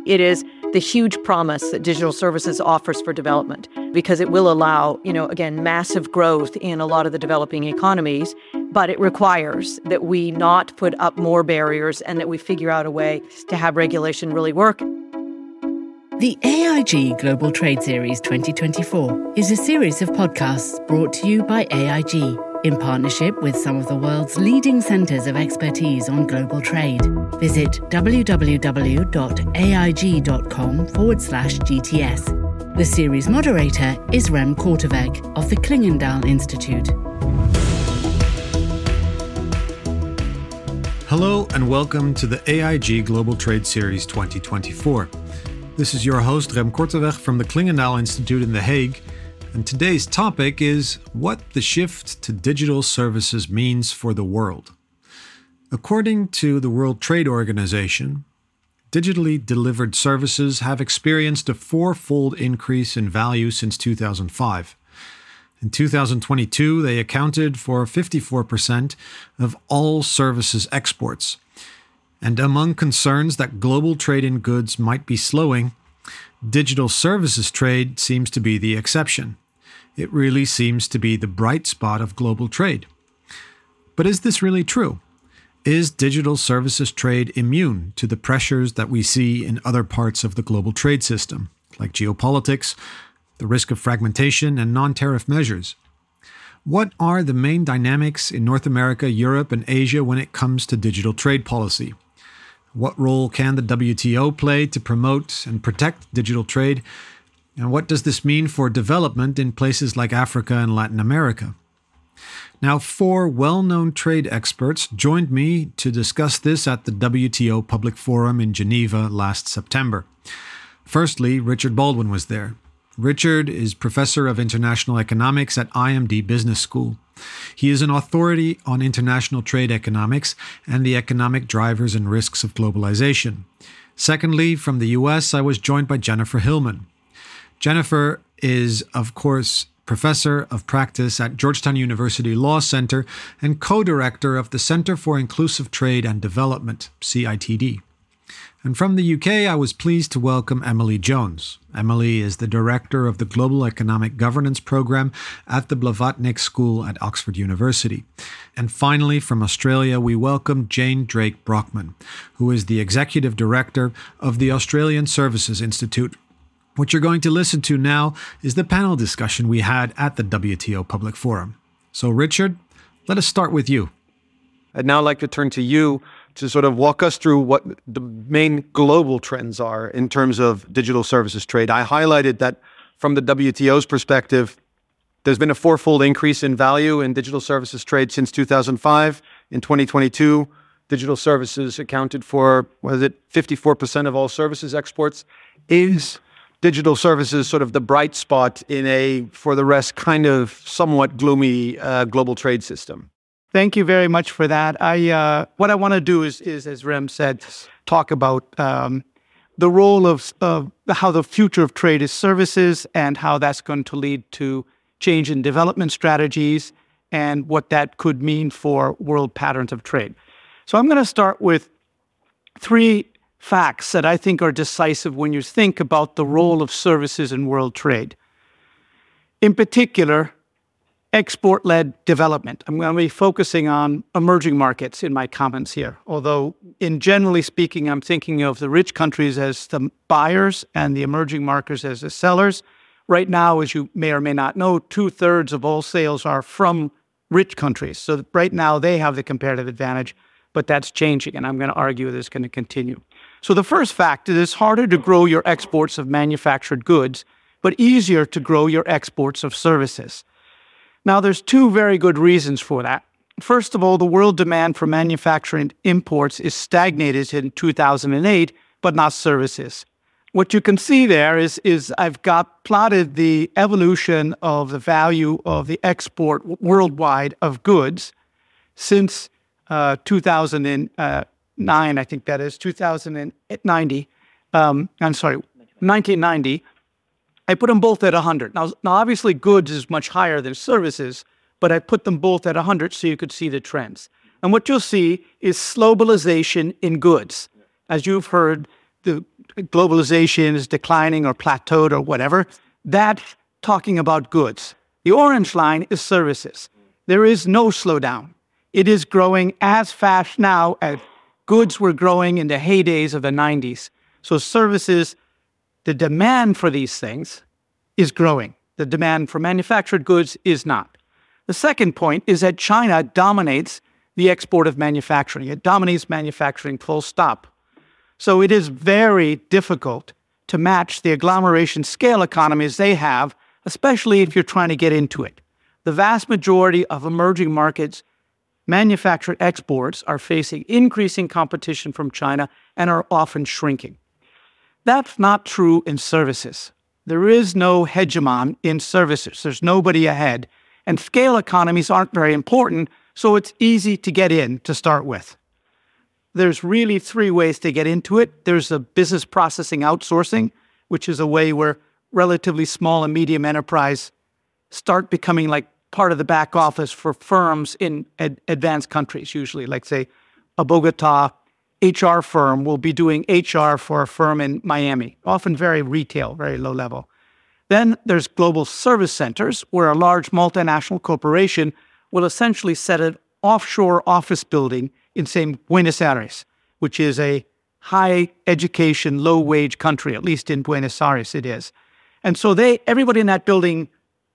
It is the huge promise that digital services offers for development because it will allow, again, massive growth in a lot of the developing economies, but it requires that we not put up more barriers and that we figure out a way to have regulation really work. The AIG Global Trade Series 2024 is a series of podcasts brought to you by AIG in partnership with some of the world's leading centres of expertise on global trade. Visit www.aig.com/GTS. The series moderator is Rem Korteweg of the Klingendahl Institute. Hello and welcome to the AIG Global Trade Series 2024. This is your host Rem Korteweg from the Klingendahl Institute in The Hague, and today's topic is what the shift to digital services means for the world. According to the World Trade Organization, digitally delivered services have experienced a four-fold increase in value since 2005. In 2022, they accounted for 54% of all services exports. And among concerns that global trade in goods might be slowing, digital services trade seems to be the exception. It really seems to be the bright spot of global trade. But is this really true? Is digital services trade immune to the pressures that we see in other parts of the global trade system, like geopolitics, the risk of fragmentation, and non-tariff measures? What are the main dynamics in North America, Europe, and Asia when it comes to digital trade policy? What role can the WTO play to promote and protect digital trade? And what does this mean for development in places like Africa and Latin America? Now, four well-known trade experts joined me to discuss this at the WTO Public Forum in Geneva last September. Firstly, Richard Baldwin was there. Richard is Professor of International Economics at IMD Business School. He is an authority on international trade economics and the economic drivers and risks of globalization. Secondly, from the US, I was joined by Jennifer Hillman. Jennifer is, of course, Professor of Practice at Georgetown University Law Center and co-director of the Center for Inclusive Trade and Development, CITD. And from the UK, I was pleased to welcome Emily Jones. Emily is the director of the Global Economic Governance Program at the Blavatnik School at Oxford University. And finally, from Australia, we welcome Jane Drake Brockman, who is the executive director of the Australian Services Institute. What you're going to listen to now is the panel discussion we had at the WTO Public Forum. So, Richard, let us start with you. I'd now like to turn to you to sort of walk us through what the main global trends are in terms of digital services trade. I highlighted that from the WTO's perspective, there's been a fourfold increase in value in digital services trade since 2005. In 2022, digital services accounted for, 54% of all services exports. Is digital services sort of the bright spot in a, for the rest, kind of somewhat gloomy global trade system? Thank you very much for that. What I want to do is, as Rem said, talk about the role of how the future of trade is services and how that's going to lead to change in development strategies and what that could mean for world patterns of trade. So I'm going to start with three facts that I think are decisive when you think about the role of services in world trade. In particular, export-led development. I'm going to be focusing on emerging markets in my comments here, although in generally speaking, I'm thinking of the rich countries as the buyers and the emerging markets as the sellers. Right now, as you may or may not know, 2/3 of all sales are from rich countries. So right now, they have the comparative advantage, but that's changing, and I'm going to argue that it's going to continue. So the first fact is it's harder to grow your exports of manufactured goods, but easier to grow your exports of services. Now, there's two very good reasons for that. First of all, the world demand for manufacturing imports is stagnated in 2008, but not services. What you can see there is I've got plotted the evolution of the value of the export worldwide of goods since 2009, I think that is, 1990. I put them both at 100. Now obviously, goods is much higher than services, but I put them both at 100 so you could see the trends. And what you'll see is globalization in goods. As you've heard, the globalization is declining or plateaued or whatever. That's talking about goods. The orange line is services. There is no slowdown. It is growing as fast now as goods were growing in the heydays of the 90s. So services, the demand for these things is growing. The demand for manufactured goods is not. The second point is that China dominates the export of manufacturing. It dominates manufacturing full stop. So it is very difficult to match the agglomeration scale economies they have, especially if you're trying to get into it. The vast majority of emerging markets' manufactured exports are facing increasing competition from China and are often shrinking. That's not true in services. There is no hegemon in services. There's nobody ahead. And scale economies aren't very important, so it's easy to get in to start with. There's really three ways to get into it. There's a business processing outsourcing, which is a way where relatively small and medium enterprise start becoming like part of the back office for firms in advanced countries, usually. Like, say, a Bogota HR firm will be doing HR for a firm in Miami, often very retail, very low level. Then there's global service centers, where a large multinational corporation will essentially set an offshore office building in, say, Buenos Aires, which is a high education, low wage country, at least in Buenos Aires it is. And so everybody in that building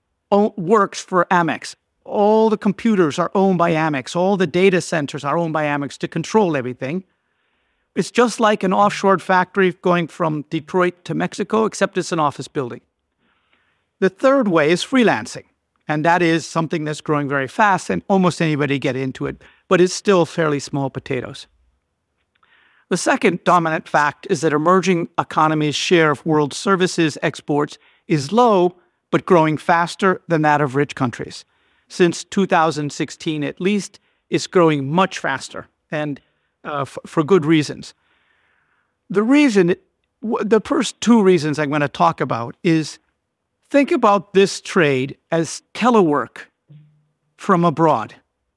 works for Amex. All the computers are owned by Amex. All the data centers are owned by Amex to control everything. It's just like an offshore factory going from Detroit to Mexico, except it's an office building. The third way is freelancing. And that is something that's growing very fast, and almost anybody get into it, but it's still fairly small potatoes. The second dominant fact is that emerging economies' share of world services exports is low, but growing faster than that of rich countries. Since 2016, at least, it's growing much faster, and for good reasons. The first two reasons I'm going to talk about is, think about this trade as telework from abroad.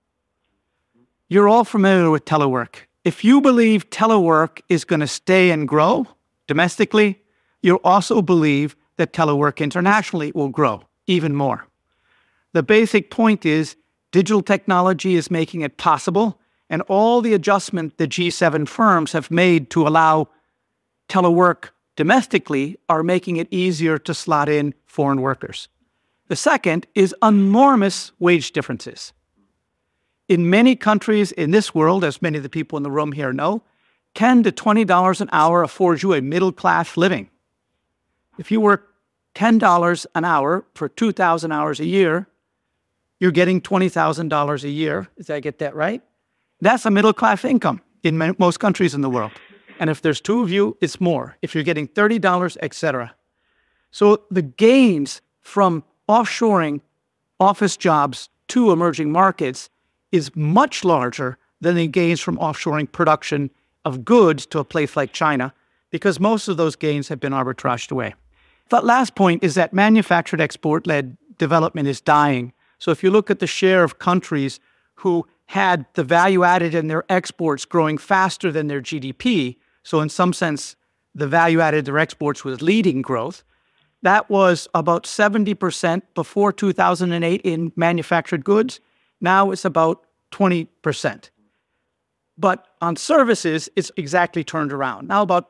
You're all familiar with telework. If you believe telework is going to stay and grow domestically, you also believe that telework internationally will grow even more. The basic point is digital technology is making it possible, and all the adjustment the G7 firms have made to allow telework domestically are making it easier to slot in foreign workers. The second is enormous wage differences. In many countries in this world, as many of the people in the room here know, $10 to $20 an hour affords you a middle-class living. If you work $10 an hour for 2,000 hours a year, you're getting $20,000 a year. Did I get that right? That's a middle-class income in most countries in the world. And if there's two of you, it's more. If you're getting $30, etc. So the gains from offshoring office jobs to emerging markets is much larger than the gains from offshoring production of goods to a place like China, because most of those gains have been arbitraged away. That last point is that manufactured export-led development is dying. So if you look at the share of countries who had the value added in their exports growing faster than their GDP, so in some sense, the value added in their exports was leading growth, that was about 70% before 2008 in manufactured goods. Now it's about 20%. But on services, it's exactly turned around. Now about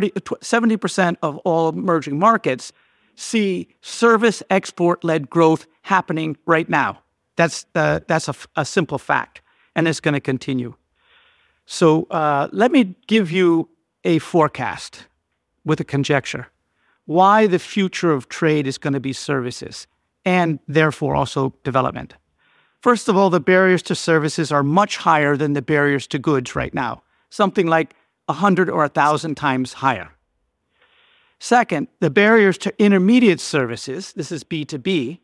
70% of all emerging markets see service export-led growth happening right now. That's a simple fact, and it's going to continue. So let me give you a forecast with a conjecture why the future of trade is going to be services, and therefore also development. First of all, the barriers to services are much higher than the barriers to goods right now, something like 100 or 1,000 times higher. Second, the barriers to intermediate services, this is B2B,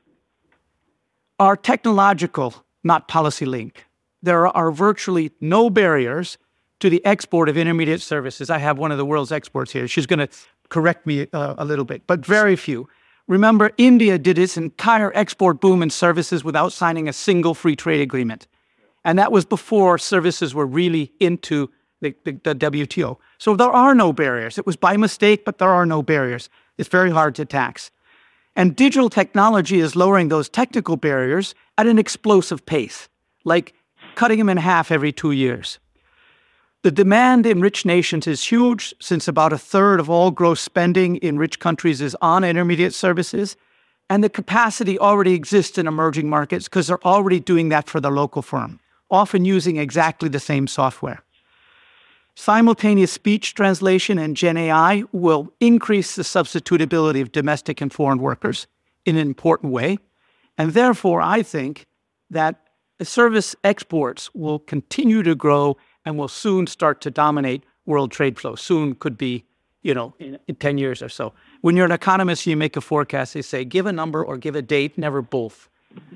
are technological, not policy linked. There are virtually no barriers to the export of intermediate services. I have one of the world's exports here. She's going to correct me a little bit, but very few. Remember, India did its entire export boom in services without signing a single free trade agreement. And that was before services were really into the WTO. So there are no barriers. It was by mistake, but there are no barriers. It's very hard to tax. And digital technology is lowering those technical barriers at an explosive pace, like cutting them in half every 2 years. The demand in rich nations is huge, since about a third of all gross spending in rich countries is on intermediate services. And the capacity already exists in emerging markets because they're already doing that for their local firm, often using exactly the same software. Simultaneous speech translation and Gen AI will increase the substitutability of domestic and foreign workers in an important way. And therefore, I think that service exports will continue to grow and will soon start to dominate world trade flow. Soon could be, in 10 years or so. When you're an economist, you make a forecast. They say, give a number or give a date, never both.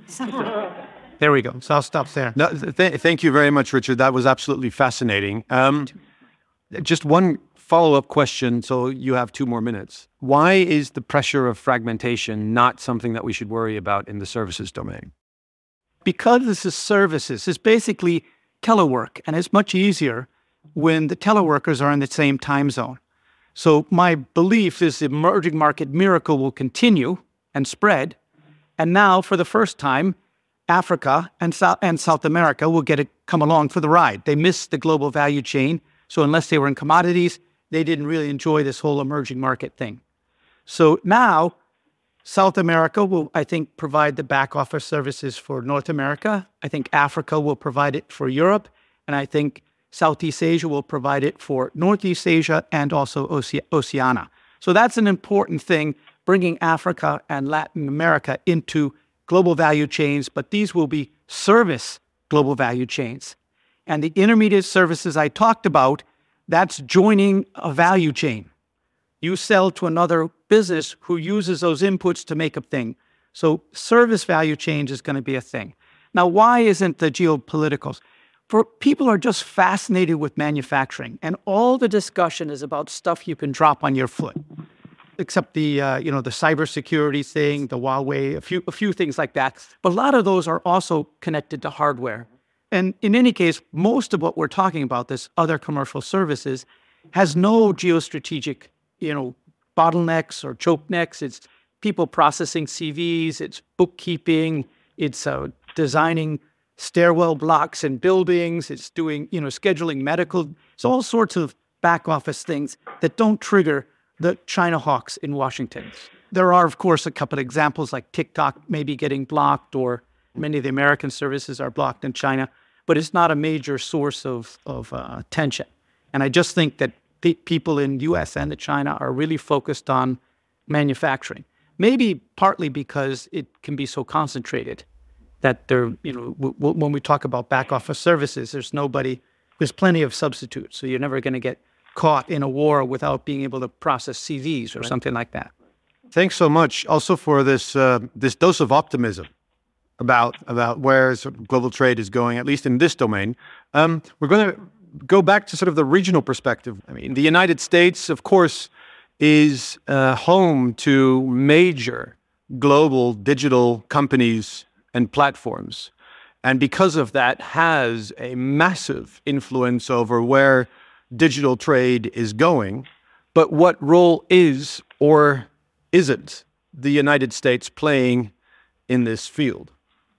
There we go. So I'll stop there. No, thank you very much, Richard. That was absolutely fascinating. Just one follow-up question, so you have 2 more minutes. Why is the pressure of fragmentation not something that we should worry about in the services domain? Because this is services, it's basically telework, and it's much easier when the teleworkers are in the same time zone. So my belief is the emerging market miracle will continue and spread, and now, for the first time, Africa and South America will come along for the ride. They missed the global value chain, so unless they were in commodities, they didn't really enjoy this whole emerging market thing. So now, South America will, I think, provide the back office services for North America. I think Africa will provide it for Europe. And I think Southeast Asia will provide it for Northeast Asia and also Oceania. So that's an important thing, bringing Africa and Latin America into global value chains, but these will be service global value chains. And the intermediate services I talked about, that's joining a value chain. You sell to another business who uses those inputs to make a thing. So service value change is going to be a thing. Now, why isn't the geopoliticals? For people are just fascinated with manufacturing, and all the discussion is about stuff you can drop on your foot, except the cybersecurity thing, the Huawei, a few things like that. But a lot of those are also connected to hardware. And in any case, most of what we're talking about, this other commercial services, has no geostrategic, bottlenecks or choke necks. It's people processing CVs, it's bookkeeping, it's designing stairwell blocks in buildings, it's doing, scheduling medical. It's all sorts of back office things that don't trigger the China hawks in Washington. There are, of course, a couple of examples like TikTok maybe getting blocked, or many of the American services are blocked in China, but it's not a major source of tension. And I just think that the people in the U.S. and China are really focused on manufacturing. Maybe partly because it can be so concentrated that they're, when we talk about back office services, there's plenty of substitutes. So you're never going to get caught in a war without being able to process CVs or something like that. Thanks so much also for this dose of optimism about where global trade is going, at least in this domain. We're going to go back to sort of the regional perspective. I mean, the United States, of course, is home to major global digital companies and platforms. And because of that, has a massive influence over where digital trade is going. But what role is or isn't the United States playing in this field?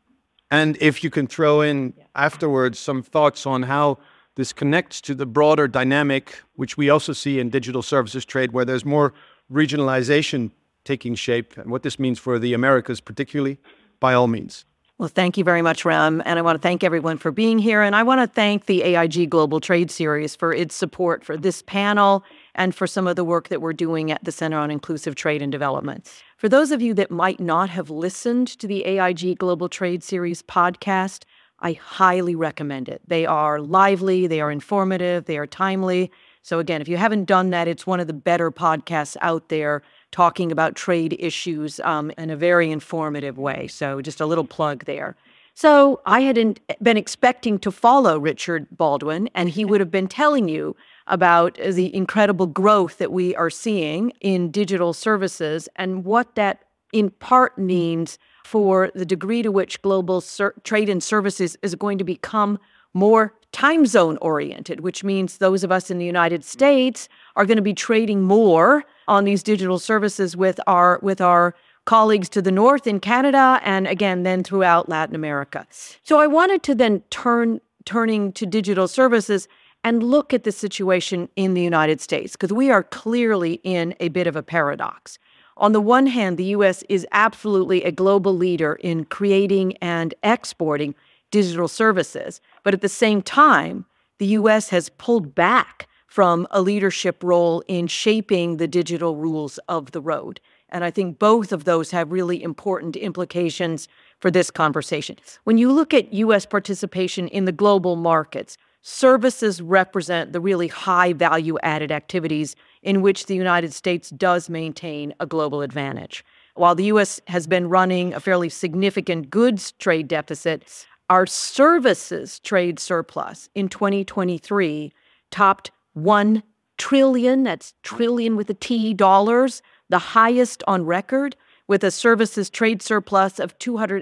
And if you can throw in afterwards some thoughts on how this connects to the broader dynamic, which we also see in digital services trade, where there's more regionalization taking shape, and what this means for the Americas particularly, by all means. Well, thank you very much, Rem. And I want to thank everyone for being here. And I want to thank the AIG Global Trade Series for its support for this panel and for some of the work that we're doing at the Center on Inclusive Trade and Development. For those of you that might not have listened to the AIG Global Trade Series podcast, I highly recommend it. They are lively, they are informative, they are timely. So again, if you haven't done that, it's one of the better podcasts out there talking about trade issues in a very informative way. So just a little plug there. So I hadn't been expecting to follow Richard Baldwin, and he would have been telling you about the incredible growth that we are seeing in digital services and what that in part means for the degree to which global trade and services is going to become more time zone oriented, which means those of us in the United States are going to be trading more on these digital services with our colleagues to the north in Canada, and again, then throughout Latin America. So I wanted to then turning to digital services and look at the situation in the United States, because we are clearly in a bit of a paradox. On the one hand, the U.S. is absolutely a global leader in creating and exporting digital services, but at the same time, the U.S. has pulled back from a leadership role in shaping the digital rules of the road. And I think both of those have really important implications for this conversation. When you look at U.S. participation in the global markets, services represent the really high value-added activities in which the United States does maintain a global advantage. While the U.S. has been running a fairly significant goods trade deficit, our services trade surplus in 2023 topped $1 trillion, that's trillion with a T, dollars, the highest on record, with a services trade surplus of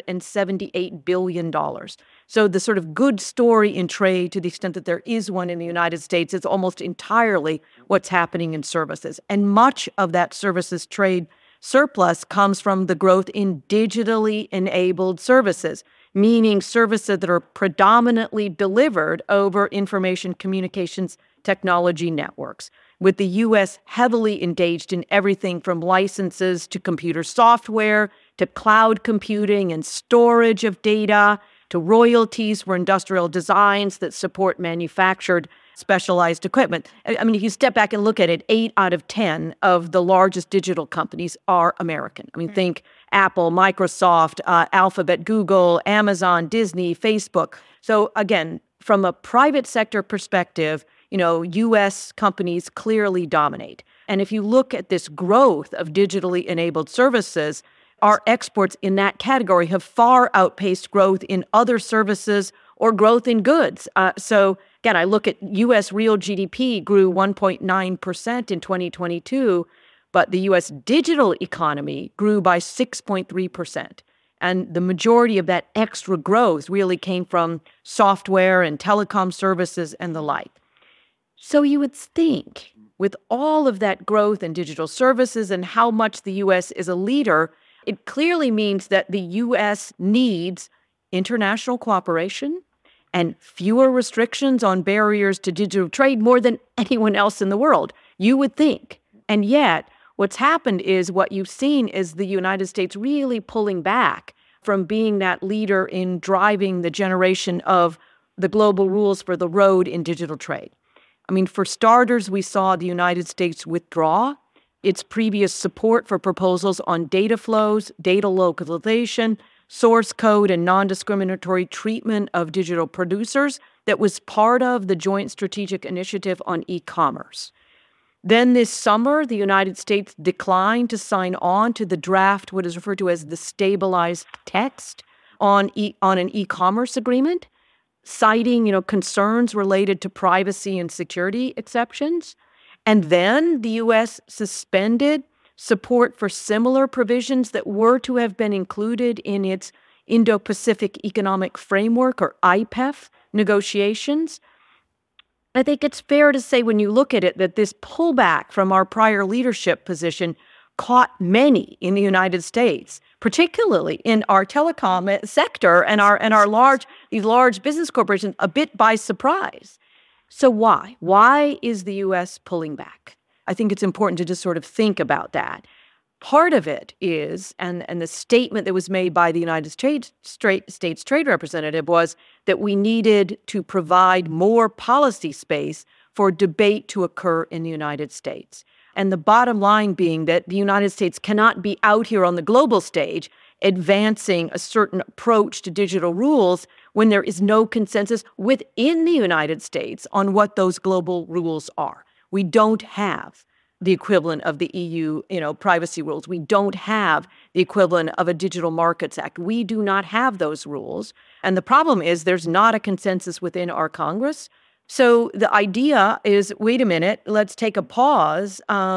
$278 billion. So the sort of good story in trade, to the extent that there is one in the United States, is almost entirely what's happening in services. And much of that services trade surplus comes from the growth in digitally enabled services, meaning services that are predominantly delivered over information communications technology networks, with the U.S. heavily engaged in everything from licenses to computer software to cloud computing and storage of data to royalties for industrial designs that support manufactured specialized equipment. I mean, if you step back and look at it, 8 out of 10 of the largest digital companies are American. I mean, think Apple, Microsoft, Alphabet, Google, Amazon, Disney, Facebook. So again, from a private sector perspective, U.S. companies clearly dominate. And if you look at this growth of digitally enabled services, our exports in that category have far outpaced growth in other services or growth in goods. So again, I look at U.S. real GDP grew 1.9% in 2022, but the U.S. digital economy grew by 6.3%. And the majority of that extra growth really came from software and telecom services and the like. So you would think, with all of that growth in digital services and how much the U.S. is a leader, it clearly means that the U.S. needs international cooperation and fewer restrictions on barriers to digital trade more than anyone else in the world. You would think. And yet, what's happened is what you've seen is the United States really pulling back from being that leader in driving the generation of the global rules for the road in digital trade. I mean, for starters, we saw the United States withdraw its previous support for proposals on data flows, data localization, source code, and non-discriminatory treatment of digital producers that was part of the Joint Strategic Initiative on e-commerce. Then this summer, the United States declined to sign on to the draft, what is referred to as the stabilized text on an e-commerce agreement, citing, concerns related to privacy and security exceptions. And then the U.S. suspended support for similar provisions that were to have been included in its Indo-Pacific Economic Framework, or IPEF, negotiations. I think it's fair to say, when you look at it, that this pullback from our prior leadership position caught many in the United States, particularly in our telecom sector and these large business corporations, a bit by surprise. So why? Why is the U.S. pulling back? I think it's important to just sort of think about that. Part of it is, and the statement that was made by the United States Trade Representative was that we needed to provide more policy space for debate to occur in the United States. And the bottom line being that the United States cannot be out here on the global stage advancing a certain approach to digital rules when there is no consensus within the United States on what those global rules are. We don't have the equivalent of the EU, privacy rules. We don't have the equivalent of a Digital Markets Act. We do not have those rules. And the problem is there's not a consensus within our Congress. So the idea is, wait a minute, let's take a pause.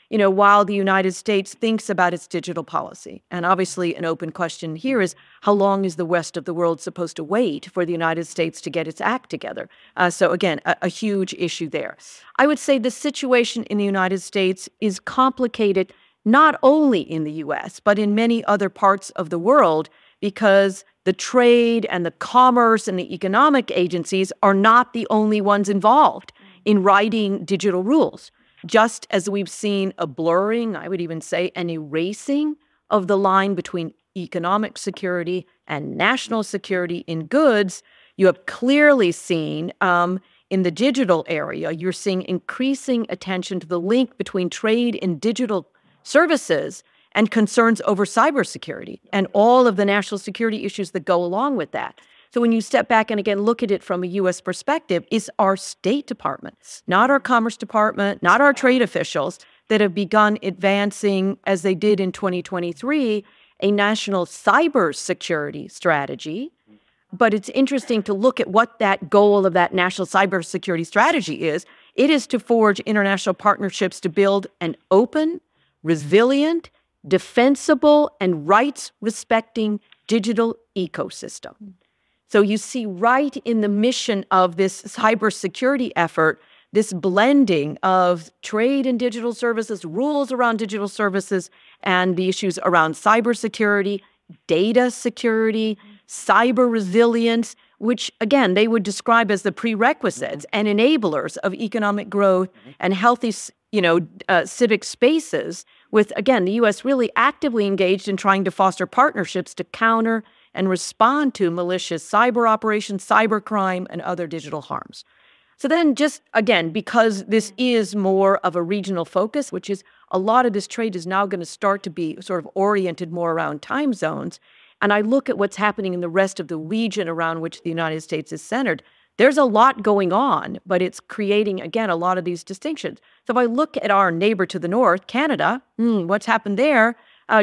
while the United States thinks about its digital policy. And obviously an open question here is, how long is the rest of the world supposed to wait for the United States to get its act together? So again, a huge issue there. I would say the situation in the United States is complicated not only in the U.S., but in many other parts of the world, because the trade and the commerce and the economic agencies are not the only ones involved in writing digital rules. Just as we've seen a blurring, I would even say an erasing of the line between economic security and national security in goods, you have clearly seen in the digital area, you're seeing increasing attention to the link between trade in digital services and concerns over cybersecurity and all of the national security issues that go along with that. So when you step back and again look at it from a U.S. perspective, it's our State Department, not our Commerce Department, not our trade officials, that have begun advancing, as they did in 2023, a national cybersecurity strategy. But it's interesting to look at what that goal of that national cybersecurity strategy is. It is to forge international partnerships to build an open, resilient, defensible, and rights-respecting digital ecosystem. So you see right in the mission of this cybersecurity effort, this blending of trade and digital services, rules around digital services, and the issues around cybersecurity, data security, cyber resilience, which, again, they would describe as the prerequisites and enablers of economic growth and healthy, civic spaces, with, again, the U.S. really actively engaged in trying to foster partnerships to counter and respond to malicious cyber operations, cybercrime, and other digital harms. So then just, again, because this is more of a regional focus, which is a lot of this trade is now going to start to be sort of oriented more around time zones, and I look at what's happening in the rest of the region around which the United States is centered, there's a lot going on, but it's creating, again, a lot of these distinctions. So if I look at our neighbor to the north, Canada, what's happened there?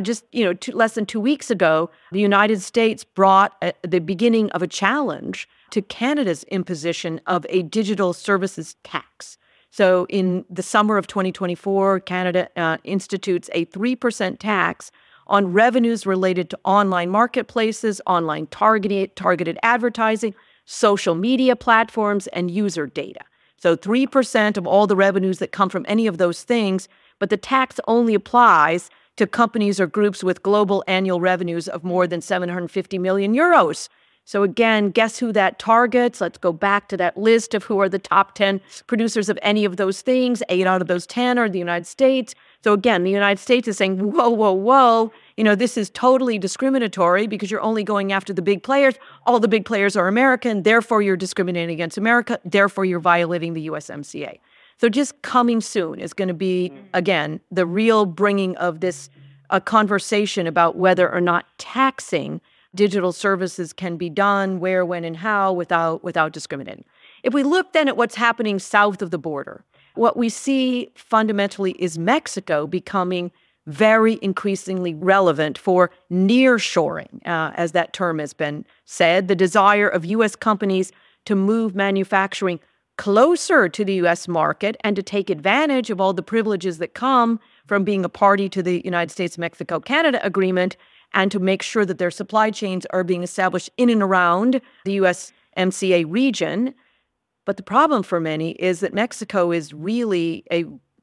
Less than 2 weeks ago, the United States brought the beginning of a challenge to Canada's imposition of a digital services tax. So in the summer of 2024, Canada institutes a 3% tax on revenues related to online marketplaces, online targeted advertising, social media platforms, and user data. So 3% of all the revenues that come from any of those things, but the tax only applies to companies or groups with global annual revenues of more than 750 million euros. So again, guess who that targets? Let's go back to that list of who are the top 10 producers of any of those things. 8 out of those 10 are the United States. So again, the United States is saying, whoa, this is totally discriminatory because you're only going after the big players. All the big players are American, therefore you're discriminating against America, therefore you're violating the USMCA. So just coming soon is going to be, again, the real bringing of this a conversation about whether or not taxing digital services can be done, where, when, and how without discriminating. If we look then at what's happening south of the border, what we see fundamentally is Mexico becoming very increasingly relevant for nearshoring, as that term has been said, the desire of U.S. companies to move manufacturing closer to the U.S. market and to take advantage of all the privileges that come from being a party to the United States-Mexico-Canada agreement, and to make sure that their supply chains are being established in and around the USMCA region. But the problem for many is that Mexico is really a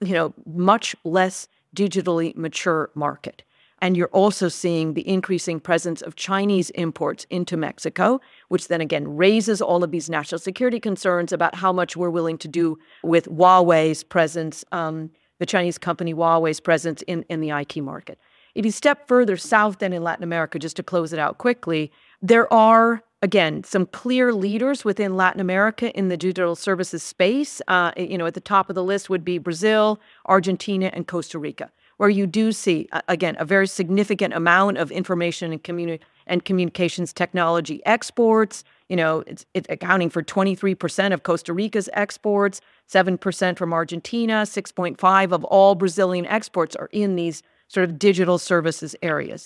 much less digitally mature market. And you're also seeing the increasing presence of Chinese imports into Mexico, which then again raises all of these national security concerns about how much we're willing to do with Huawei's presence, the Chinese company Huawei's presence in the IT market. If you step further south than in Latin America, just to close it out quickly, there are, again, some clear leaders within Latin America in the digital services space. At the top of the list would be Brazil, Argentina, and Costa Rica, where you do see, again, a very significant amount of information and communications technology exports. It's accounting for 23% of Costa Rica's exports, 7% from Argentina, 6.5% of all Brazilian exports are in these sort of digital services areas.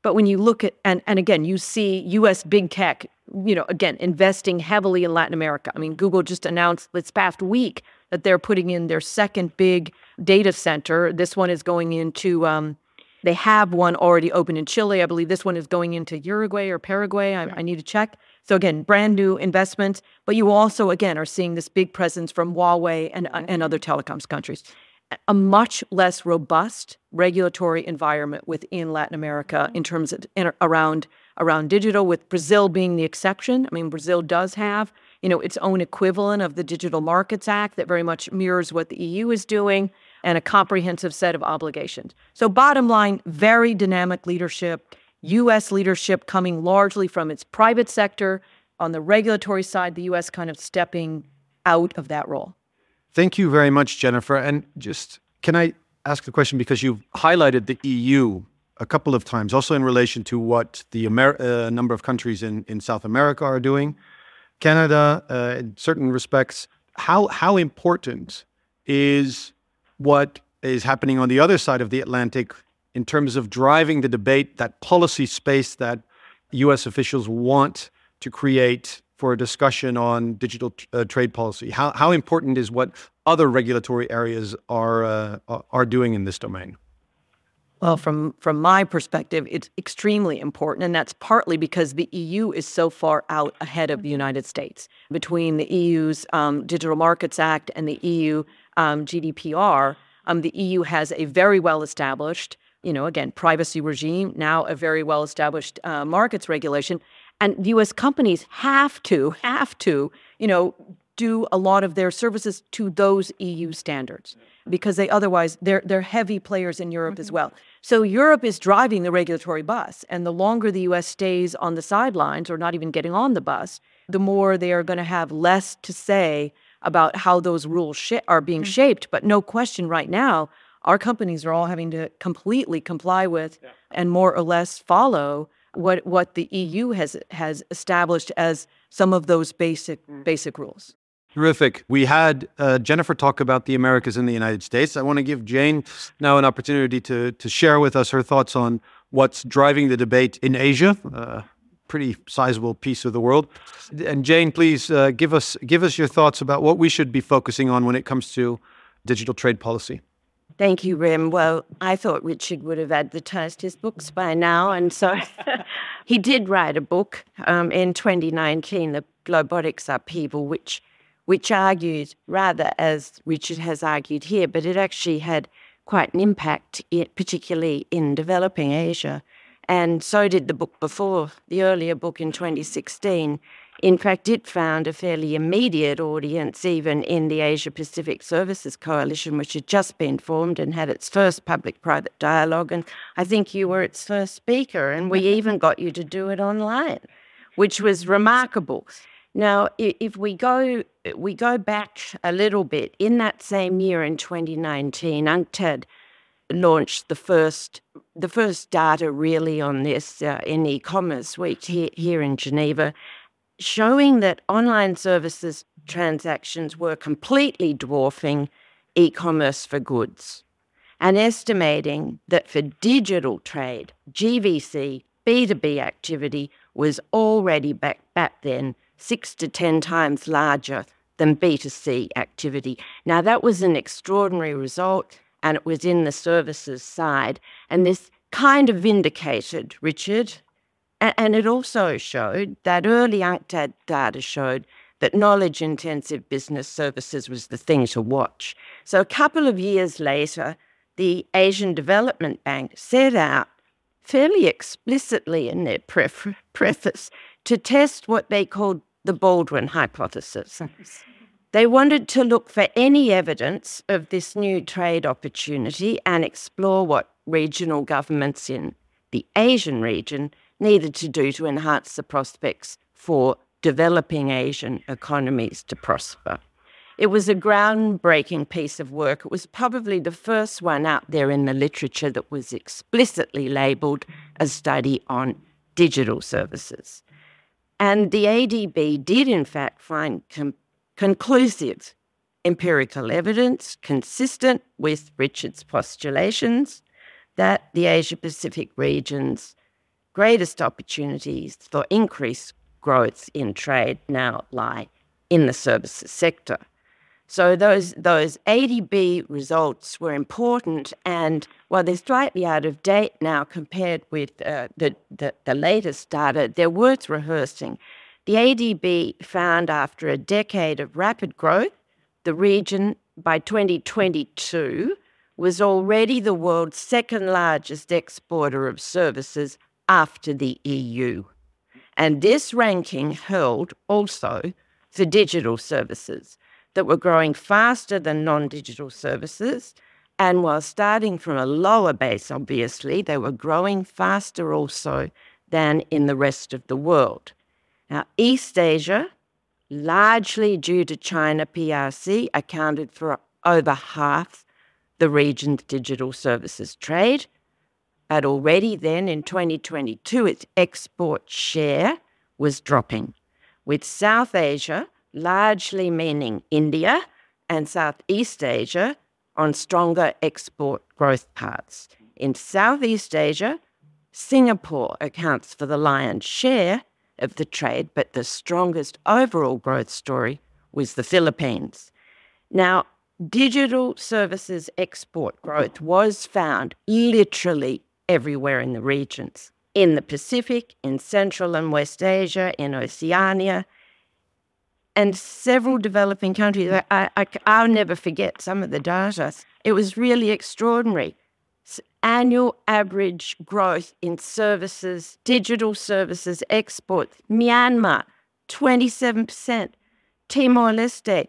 But when you look at, and again, you see U.S. big tech, again, investing heavily in Latin America. I mean, Google just announced this past week that they're putting in their second big data center. This one is going into, they have one already open in Chile. I believe this one is going into Uruguay or Paraguay. I need to check. So again, brand new investments. But you also, again, are seeing this big presence from Huawei and other telecoms countries. A much less robust regulatory environment within Latin America in terms of around digital, with Brazil being the exception. I mean, Brazil does have, its own equivalent of the Digital Markets Act that very much mirrors what the EU is doing, and a comprehensive set of obligations. So bottom line, very dynamic leadership, U.S. leadership coming largely from its private sector. On the regulatory side, the U.S. kind of stepping out of that role. Thank you very much, Jennifer. And just, can I ask a question? Because you've highlighted the EU a couple of times, also in relation to what the number of countries in South America are doing. Canada, in certain respects, how important is what is happening on the other side of the Atlantic in terms of driving the debate, that policy space that U.S. officials want to create for a discussion on digital trade policy? How important is what other regulatory areas are doing in this domain? Well, from my perspective, it's extremely important, and that's partly because the EU is so far out ahead of the United States. Between the EU's Digital Markets Act and the EU GDPR, the EU has a very well-established, again, privacy regime, now a very well-established markets regulation. And U.S. companies have to, do a lot of their services to those EU standards, because they're heavy players in Europe as well. So Europe is driving the regulatory bus, and the longer the U.S. stays on the sidelines or not even getting on the bus, the more they are going to have less to say about how those rules are being shaped. But no question right now, our companies are all having to completely comply with and more or less follow what the EU has established as some of those basic rules. Terrific. We had Jennifer talk about the Americas and the United States. I want to give Jane now an opportunity to share with us her thoughts on what's driving the debate in Asia, a pretty sizable piece of the world. And Jane, please give us your thoughts about what we should be focusing on when it comes to digital trade policy. Thank you, Rem. Well, I thought Richard would have advertised his books by now, and so he did write a book in 2019, The Globotics Upheaval, which argued, rather as Richard has argued here, but it actually had quite an impact, particularly in developing Asia. And so did the book before, the earlier book in 2016. In fact, it found a fairly immediate audience even in the Asia Pacific Services Coalition, which had just been formed and had its first public-private dialogue. And I think you were its first speaker, and we even got you to do it online, which was remarkable. Now, if we go back a little bit, in that same year in 2019, UNCTAD launched the first data really on this in e-commerce week here in Geneva, showing that online services transactions were completely dwarfing e-commerce for goods, and estimating that for digital trade, GVC, B2B activity was already back then 6 to 10 times larger than B2C activity. Now, that was an extraordinary result, and it was in the services side. And this kind of vindicated Richard. And it also showed that early UNCTAD data showed that knowledge-intensive business services was the thing to watch. So a couple of years later, the Asian Development Bank set out fairly explicitly in their preface to test what they called the Baldwin hypothesis. They wanted to look for any evidence of this new trade opportunity and explore what regional governments in the Asian region needed to do to enhance the prospects for developing Asian economies to prosper. It was a groundbreaking piece of work. It was probably the first one out there in the literature that was explicitly labelled a study on digital services. And the ADB did, in fact, find conclusive empirical evidence consistent with Richard's postulations that the Asia-Pacific region's greatest opportunities for increased growth in trade now lie in the services sector. So those ADB results were important, and while they're slightly out of date now compared with the latest data, they're worth rehearsing. The ADB found after a decade of rapid growth, the region by 2022 was already the world's second largest exporter of services after the EU. And this ranking held also for digital services that were growing faster than non-digital services. And while starting from a lower base, obviously, they were growing faster also than in the rest of the world. Now, East Asia, largely due to China PRC, accounted for over half the region's digital services trade. But already then in 2022, its export share was dropping, with South Asia largely meaning India and Southeast Asia on stronger export growth paths. In Southeast Asia, Singapore accounts for the lion's share of the trade, but the strongest overall growth story was the Philippines. Now, digital services export growth was found literally everywhere in the regions. In the Pacific, in Central and West Asia, in Oceania, and several developing countries. I'll never forget some of the data. It was really extraordinary. Annual average growth in services, digital services exports. Myanmar, 27%. Timor-Leste,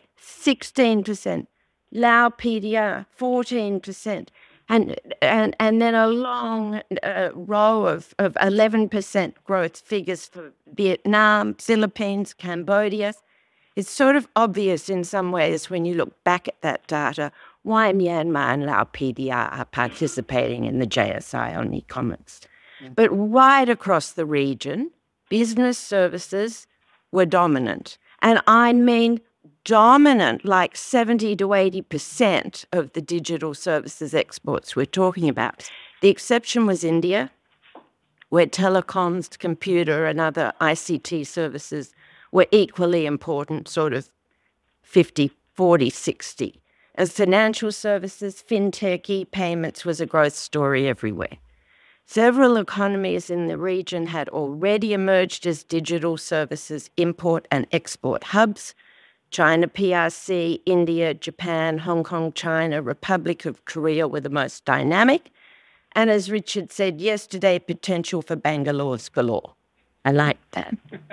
16%. Laos PDR, 14%. And then a long row of 11% growth figures for Vietnam, Philippines, Cambodia. It's sort of obvious in some ways when you look back at that data why Myanmar and Laos PDR are participating in the JSI on e-commerce. But right across the region, business services were dominant. And I mean dominant, like 70 to 80% of the digital services exports we're talking about. The exception was India, where telecoms, computer, and other ICT services were equally important, sort of 50, 40, 60. As financial services, fintech, e-payments was a growth story everywhere. Several economies in the region had already emerged as digital services import and export hubs. China PRC, India, Japan, Hong Kong, China, Republic of Korea were the most dynamic. And as Richard said yesterday, potential for Bangalore's galore. I like that.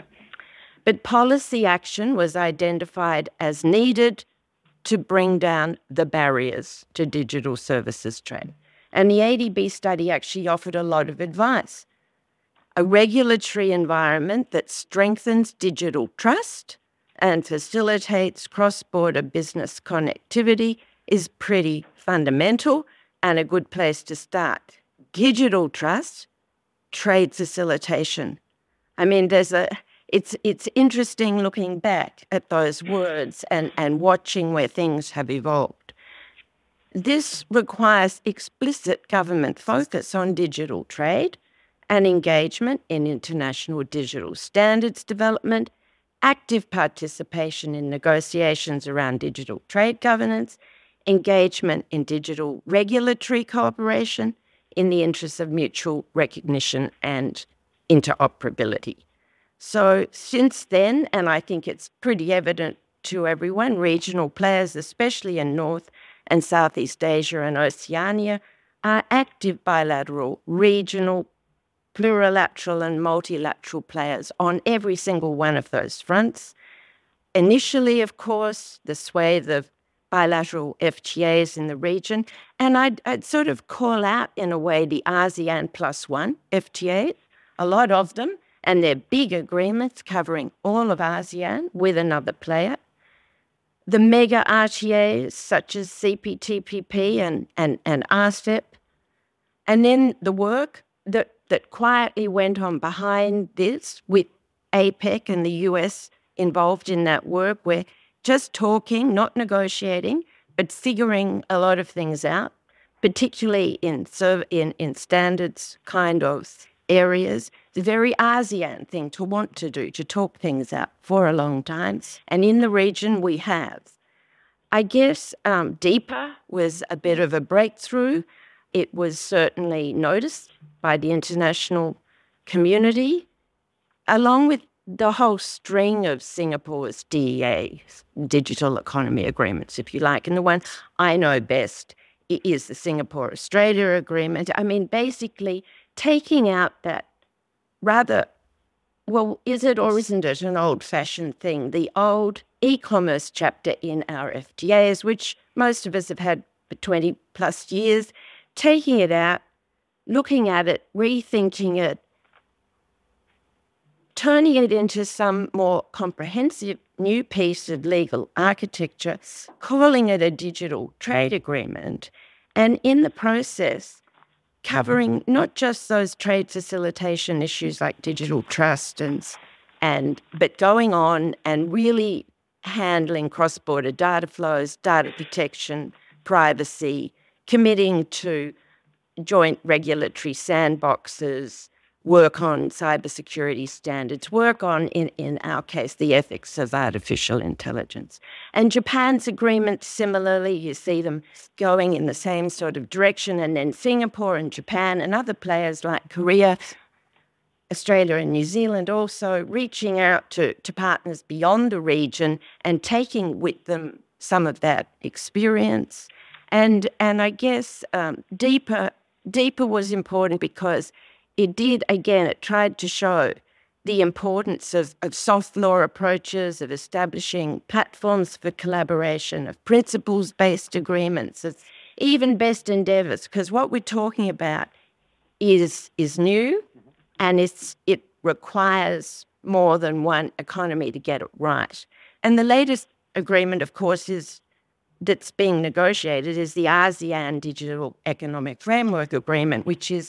But policy action was identified as needed to bring down the barriers to digital services trade. And the ADB study actually offered a lot of advice. A regulatory environment that strengthens digital trust and facilitates cross-border business connectivity is pretty fundamental and a good place to start. Digital trust, trade facilitation. I mean, it's interesting looking back at those words and watching where things have evolved. This requires explicit government focus on digital trade and engagement in international digital standards development, active participation in negotiations around digital trade governance, engagement in digital regulatory cooperation in the interests of mutual recognition and interoperability. So since then, and I think it's pretty evident to everyone, regional players, especially in North and Southeast Asia and Oceania, are active bilateral, regional, plurilateral and multilateral players on every single one of those fronts. Initially, of course, the swathe of bilateral FTAs in the region, and I'd sort of call out, in a way, the ASEAN +1 FTA, a lot of them, and they're big agreements covering all of ASEAN with another player. The mega RTAs such as CPTPP and RCEP, and then the work that quietly went on behind this with APEC and the US involved in that work. We're just talking, not negotiating, but figuring a lot of things out, particularly in standards kind of areas. It's a very ASEAN thing to want to do, to talk things out for a long time. And in the region we have. I guess DEPA was a bit of a breakthrough. It was certainly noticed by the international community, along with the whole string of Singapore's DEAs, digital economy agreements, if you like. And the one I know best is the Singapore-Australia agreement. I mean, basically taking out that rather, well, is it or isn't it an old-fashioned thing, the old e-commerce chapter in our FTAs, which most of us have had for 20 plus years, taking it out, looking at it, rethinking it, turning it into some more comprehensive new piece of legal architecture, calling it a digital trade agreement, and in the process covering not just those trade facilitation issues like digital trust but going on and really handling cross-border data flows, data protection, privacy, committing to joint regulatory sandboxes, work on cybersecurity standards, work on, in our case, the ethics of artificial intelligence. And Japan's agreement, similarly, you see them going in the same sort of direction, and then Singapore and Japan and other players like Korea, Australia and New Zealand also reaching out to partners beyond the region and taking with them some of that experience. And I guess DEPA was important because it did, again, it tried to show the importance of soft law approaches, of establishing platforms for collaboration, of principles-based agreements, of even best endeavours, because what we're talking about is new, and it requires more than one economy to get it right. And the latest agreement, of course, that's being negotiated is the ASEAN Digital Economic Framework Agreement, which is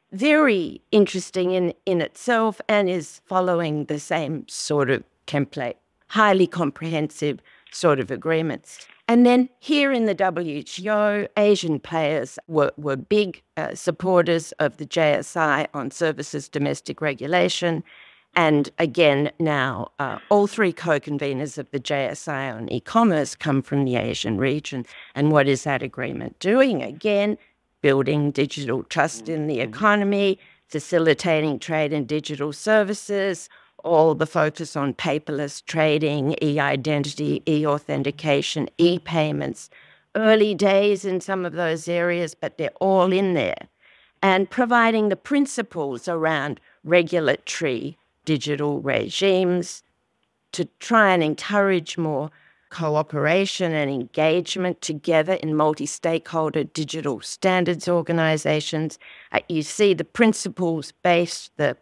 very interesting in itself and is following the same sort of template, highly comprehensive sort of agreements. And then here in the WTO, Asian players were big supporters of the JSI on services domestic regulation. And again, now all three co-conveners of the JSI on e-commerce come from the Asian region. And what is that agreement doing? Again, building digital trust in the economy, facilitating trade in digital services, all the focus on paperless trading, e-identity, e-authentication, e-payments. Early days in some of those areas, but they're all in there. And providing the principles around regulatory digital regimes to try and encourage more cooperation and engagement together in multi-stakeholder digital standards organizations. You see the principles-based, the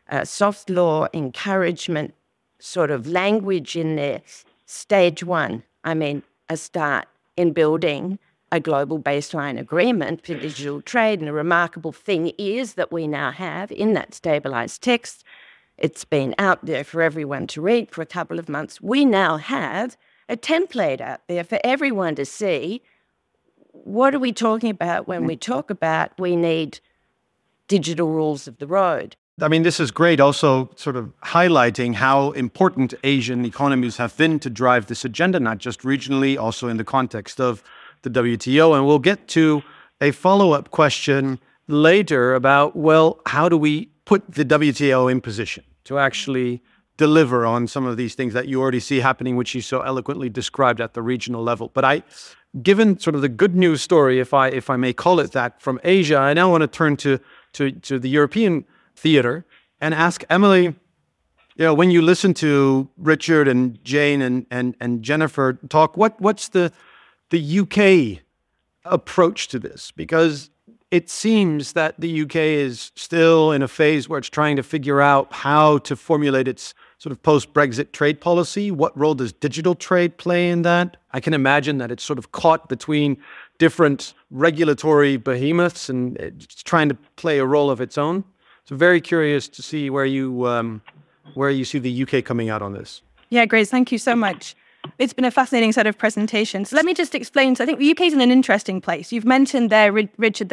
soft law encouragement sort of language in there. Stage one, a start in building a global baseline agreement for digital trade. And a remarkable thing is that we now have in that stabilized text, it's been out there for everyone to read for a couple of months, we now have a template out there for everyone to see. What are we talking about when we talk about we need digital rules of the road? This is great, also sort of highlighting how important Asian economies have been to drive this agenda, not just regionally, also in the context of the WTO. And we'll get to a follow-up question later about, well, how do we put the WTO in position to actually deliver on some of these things that you already see happening, which you so eloquently described at the regional level. But given sort of the good news story, if I may call it that, from Asia, I now want to turn to the European theater and ask Emily, when you listen to Richard and Jane and Jennifer talk, what's the UK approach to this? Because it seems that the UK is still in a phase where it's trying to figure out how to formulate its sort of post-Brexit trade policy. What role does digital trade play in that? I can imagine that it's sort of caught between different regulatory behemoths and it's trying to play a role of its own. So very curious to see where you see the UK coming out on this. Yeah, Grace, thank you so much. It's been a fascinating set of presentations. Let me just explain. So I think the UK is in an interesting place. You've mentioned there, Richard, the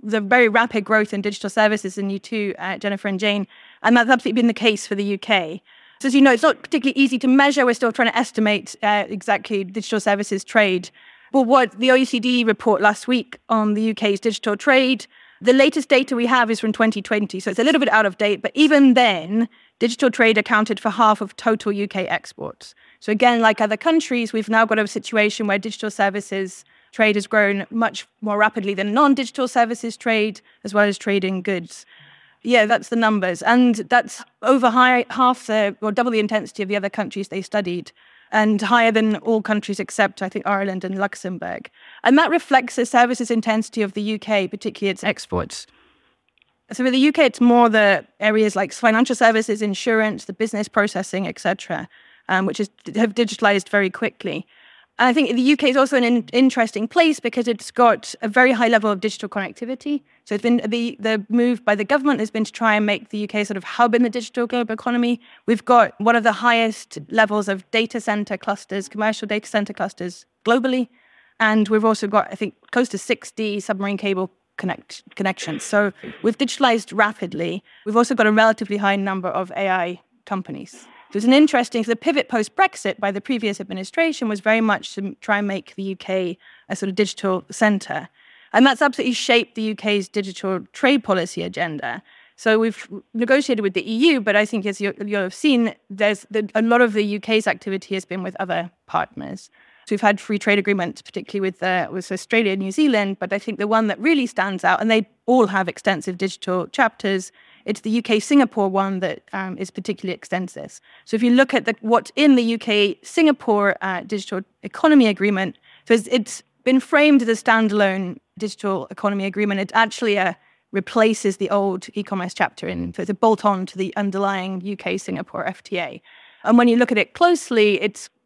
the very rapid growth in digital services, and you too, Jennifer and Jane, and that's absolutely been the case for the UK. So as you know, it's not particularly easy to measure. We're still trying to estimate exactly digital services trade. But what the OECD report last week on the UK's digital trade, the latest data we have is from 2020, so it's a little bit out of date, but even then, digital trade accounted for half of total UK exports. So again, like other countries, we've now got a situation where digital services trade has grown much more rapidly than non-digital services trade, as well as trade in goods. Yeah, that's the numbers. And that's over half or double the intensity of the other countries they studied, and higher than all countries except, I think, Ireland and Luxembourg. And that reflects the services intensity of the UK, particularly its exports. So for the UK, it's more the areas like financial services, insurance, the business processing, etc., which have digitalized very quickly. And I think the UK is also an interesting place because it's got a very high level of digital connectivity. So it's been the move by the government has been to try and make the UK sort of hub in the digital global economy. We've got one of the highest levels of data center clusters, commercial data center clusters globally. And we've also got, I think, close to 60 submarine cable connections. So we've digitalized rapidly. We've also got a relatively high number of AI companies. There's an interesting, the pivot post-Brexit by the previous administration was very much to try and make the UK a sort of digital centre. And that's absolutely shaped the UK's digital trade policy agenda. So we've negotiated with the EU, but I think as you'll have seen, a lot of the UK's activity has been with other partners. So we've had free trade agreements, particularly with Australia and New Zealand, but I think the one that really stands out, and they all have extensive digital chapters, it's the UK-Singapore one that is particularly extensive. So if you look at what's in the UK-Singapore digital economy agreement, so it's been framed as a standalone digital economy agreement. It actually replaces the old e-commerce chapter so it's a bolt-on to the underlying UK-Singapore FTA. And when you look at it closely,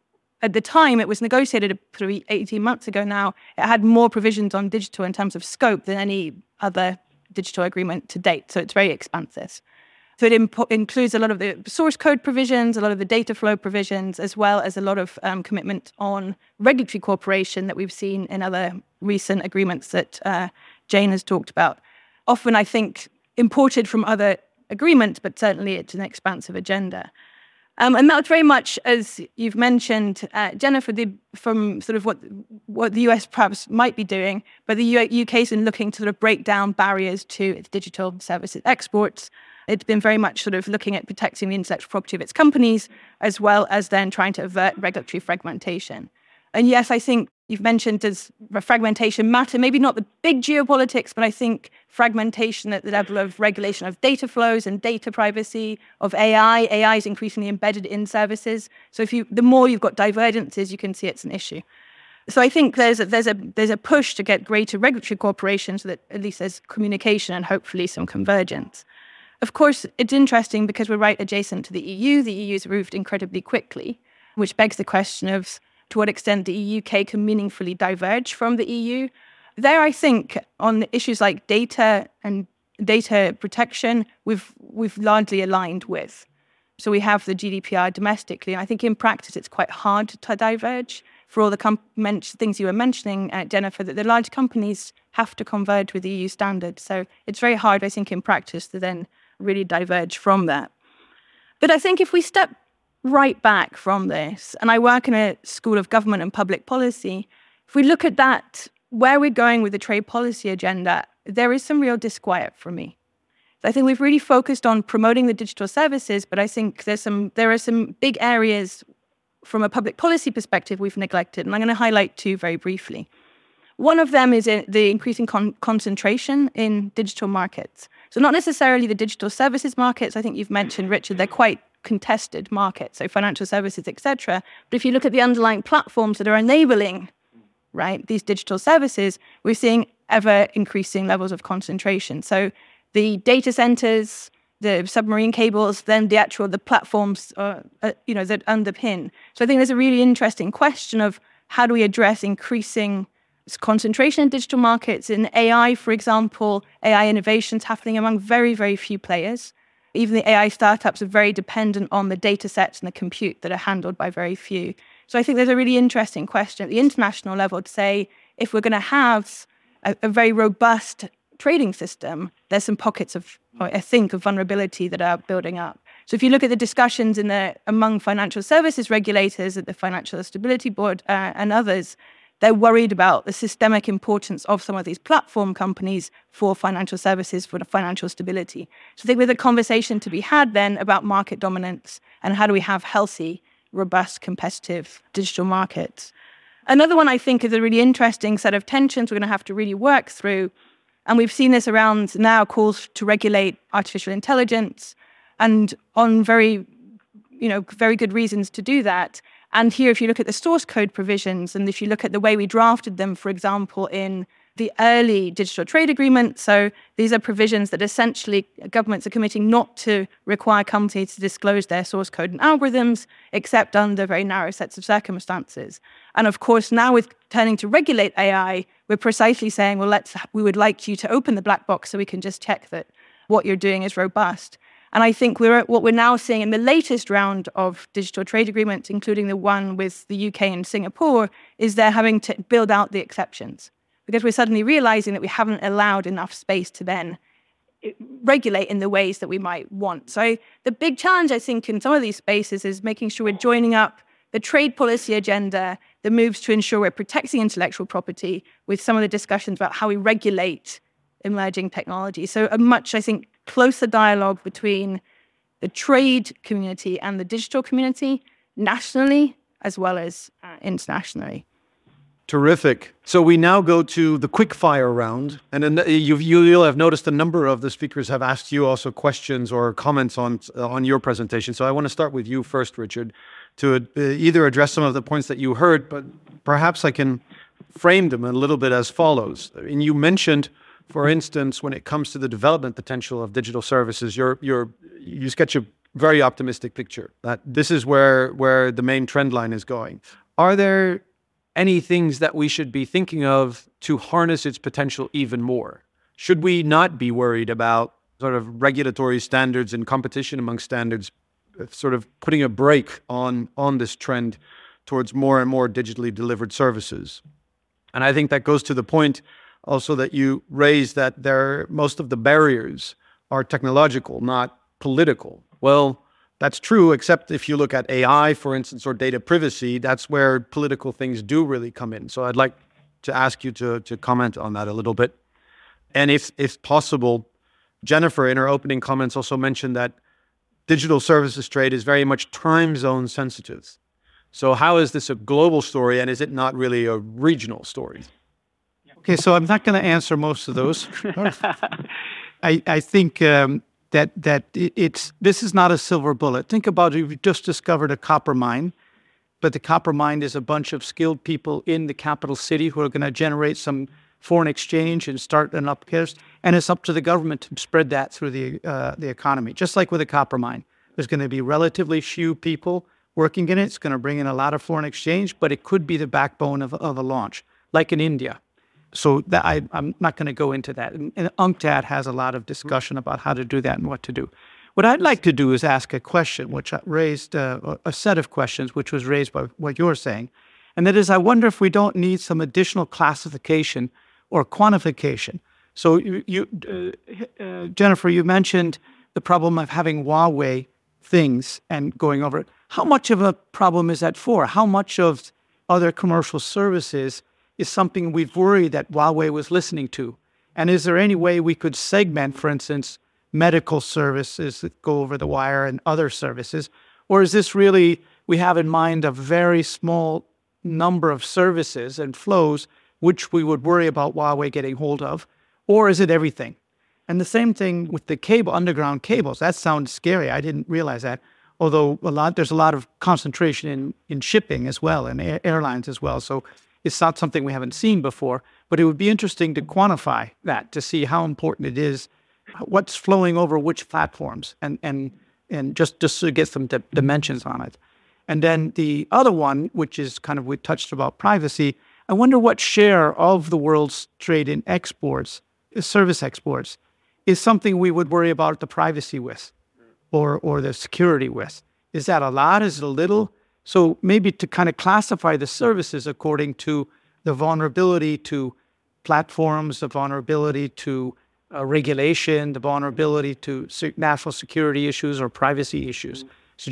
at the time it was negotiated 18 months ago now, it had more provisions on digital in terms of scope than any other digital agreement to date. So it's very expansive. So it includes a lot of the source code provisions, a lot of the data flow provisions, as well as a lot of commitment on regulatory cooperation that we've seen in other recent agreements that Jane has talked about. Often, I think, imported from other agreements, but certainly it's an expansive agenda. And that's very much, as you've mentioned, Jennifer, from sort of what the US perhaps might be doing, but the UK's been looking to sort of break down barriers to its digital services exports. It's been very much sort of looking at protecting the intellectual property of its companies, as well as then trying to avert regulatory fragmentation. And yes, I think you've mentioned does fragmentation matter? Maybe not the big geopolitics, but I think fragmentation at the level of regulation of data flows and data privacy, of AI. AI is increasingly embedded in services. So the more you've got divergences, you can see it's an issue. So I think there's a push to get greater regulatory cooperation so that at least there's communication and hopefully some convergence. Of course, it's interesting because we're right adjacent to the EU. The EU's moved incredibly quickly, which begs the question of to what extent the UK can meaningfully diverge from the EU. There, I think, on issues like data and data protection, we've largely aligned with. So we have the GDPR domestically, and I think in practice it's quite hard to diverge for all the things you were mentioning, Jennifer, that the large companies have to converge with EU standards. So it's very hard, I think, in practice to then really diverge from that. But I think if we step right back from this, and I work in a school of government and public policy, if we look at that, where we're going with the trade policy agenda, there is some real disquiet for me. I think we've really focused on promoting the digital services, but I think there are some big areas from a public policy perspective we've neglected, and I'm going to highlight two very briefly. One of them is the increasing concentration in digital markets. So not necessarily the digital services markets. I think you've mentioned, Richard, they're quite contested markets, so financial services, etc. But if you look at the underlying platforms that are enabling, right, these digital services, we're seeing ever increasing levels of concentration. So the data centers, the submarine cables, then the platforms, that underpin. So I think there's a really interesting question of how do we address increasing concentration in digital markets. In AI, for example, AI innovations happening among very, very few players. Even the AI startups are very dependent on the data sets and the compute that are handled by very few. So I think there's a really interesting question at the international level to say, if we're going to have a very robust trading system, there's some pockets of, I think, of vulnerability that are building up. So if you look at the discussions among financial services regulators at the Financial Stability Board and others, they're worried about the systemic importance of some of these platform companies for financial services, for the financial stability. So I think there's a conversation to be had then about market dominance and how do we have healthy, robust, competitive digital markets. Another one I think is a really interesting set of tensions we're going to have to really work through. And we've seen this around now calls to regulate artificial intelligence and on very good reasons to do that. And here, if you look at the source code provisions, and if you look at the way we drafted them, for example, in the early digital trade agreement, so these are provisions that essentially governments are committing not to require companies to disclose their source code and algorithms, except under very narrow sets of circumstances. And of course, now with turning to regulate AI, we're precisely saying, well, we would like you to open the black box so we can just check that what you're doing is robust. And I think what we're now seeing in the latest round of digital trade agreements, including the one with the UK and Singapore, is they're having to build out the exceptions because we're suddenly realizing that we haven't allowed enough space to then regulate in the ways that we might want. So the big challenge, I think, in some of these spaces is making sure we're joining up the trade policy agenda, the moves to ensure we're protecting intellectual property with some of the discussions about how we regulate emerging technology. So a much, I think, closer dialogue between the trade community and the digital community, nationally as well as internationally. Terrific. So we now go to the quick fire round. And then you'll have noticed a number of the speakers have asked you also questions or comments on your presentation. So I want to start with you first, Richard, to either address some of the points that you heard, but perhaps I can frame them a little bit as follows. And you mentioned, for instance, when it comes to the development potential of digital services, you sketch a very optimistic picture that this is where the main trend line is going. Are there any things that we should be thinking of to harness its potential even more? Should we not be worried about sort of regulatory standards and competition among standards, sort of putting a brake on this trend towards more and more digitally delivered services? And I think that goes to the point also that you raised that most of the barriers are technological, not political. Well, that's true, except if you look at AI, for instance, or data privacy, that's where political things do really come in. So I'd like to ask you to comment on that a little bit. And if possible, Jennifer, in her opening comments, also mentioned that digital services trade is very much time zone sensitive. So how is this a global story, and is it not really a regional story? Okay, so I'm not going to answer most of those. I think this is not a silver bullet. Think about it. You've just discovered a copper mine, but the copper mine is a bunch of skilled people in the capital city who are going to generate some foreign exchange and start an upcast, and it's up to the government to spread that through the economy. Just like with a copper mine, there's going to be relatively few people working in it. It's going to bring in a lot of foreign exchange, but it could be the backbone of a launch, like in India. So I'm not going to go into that. And UNCTAD has a lot of discussion about how to do that and what to do. What I'd like to do is ask a question, which raised a set of questions, which was raised by what you're saying. And that is, I wonder if we don't need some additional classification or quantification. So Jennifer, you mentioned the problem of having Huawei things and going over it. How much of a problem is that for? How much of other commercial services is something we've worried that Huawei was listening to? And is there any way we could segment, for instance, medical services that go over the wire and other services? Or is this really, we have in mind a very small number of services and flows which we would worry about Huawei getting hold of? Or is it everything? And the same thing with the underground cables. That sounds scary. I didn't realize that. Although there's a lot of concentration in shipping as well, and airlines as well. So it's not something we haven't seen before, but it would be interesting to quantify that, to see how important it is, what's flowing over which platforms, and just to get some dimensions on it. And then the other one, which is kind of, we touched about privacy, I wonder what share of the world's trade in exports, service exports, is something we would worry about the privacy with, or the security with. Is that a lot? Is it a little? So maybe to kind of classify the services according to the vulnerability to platforms, the vulnerability to regulation, the vulnerability to national security issues or privacy issues. So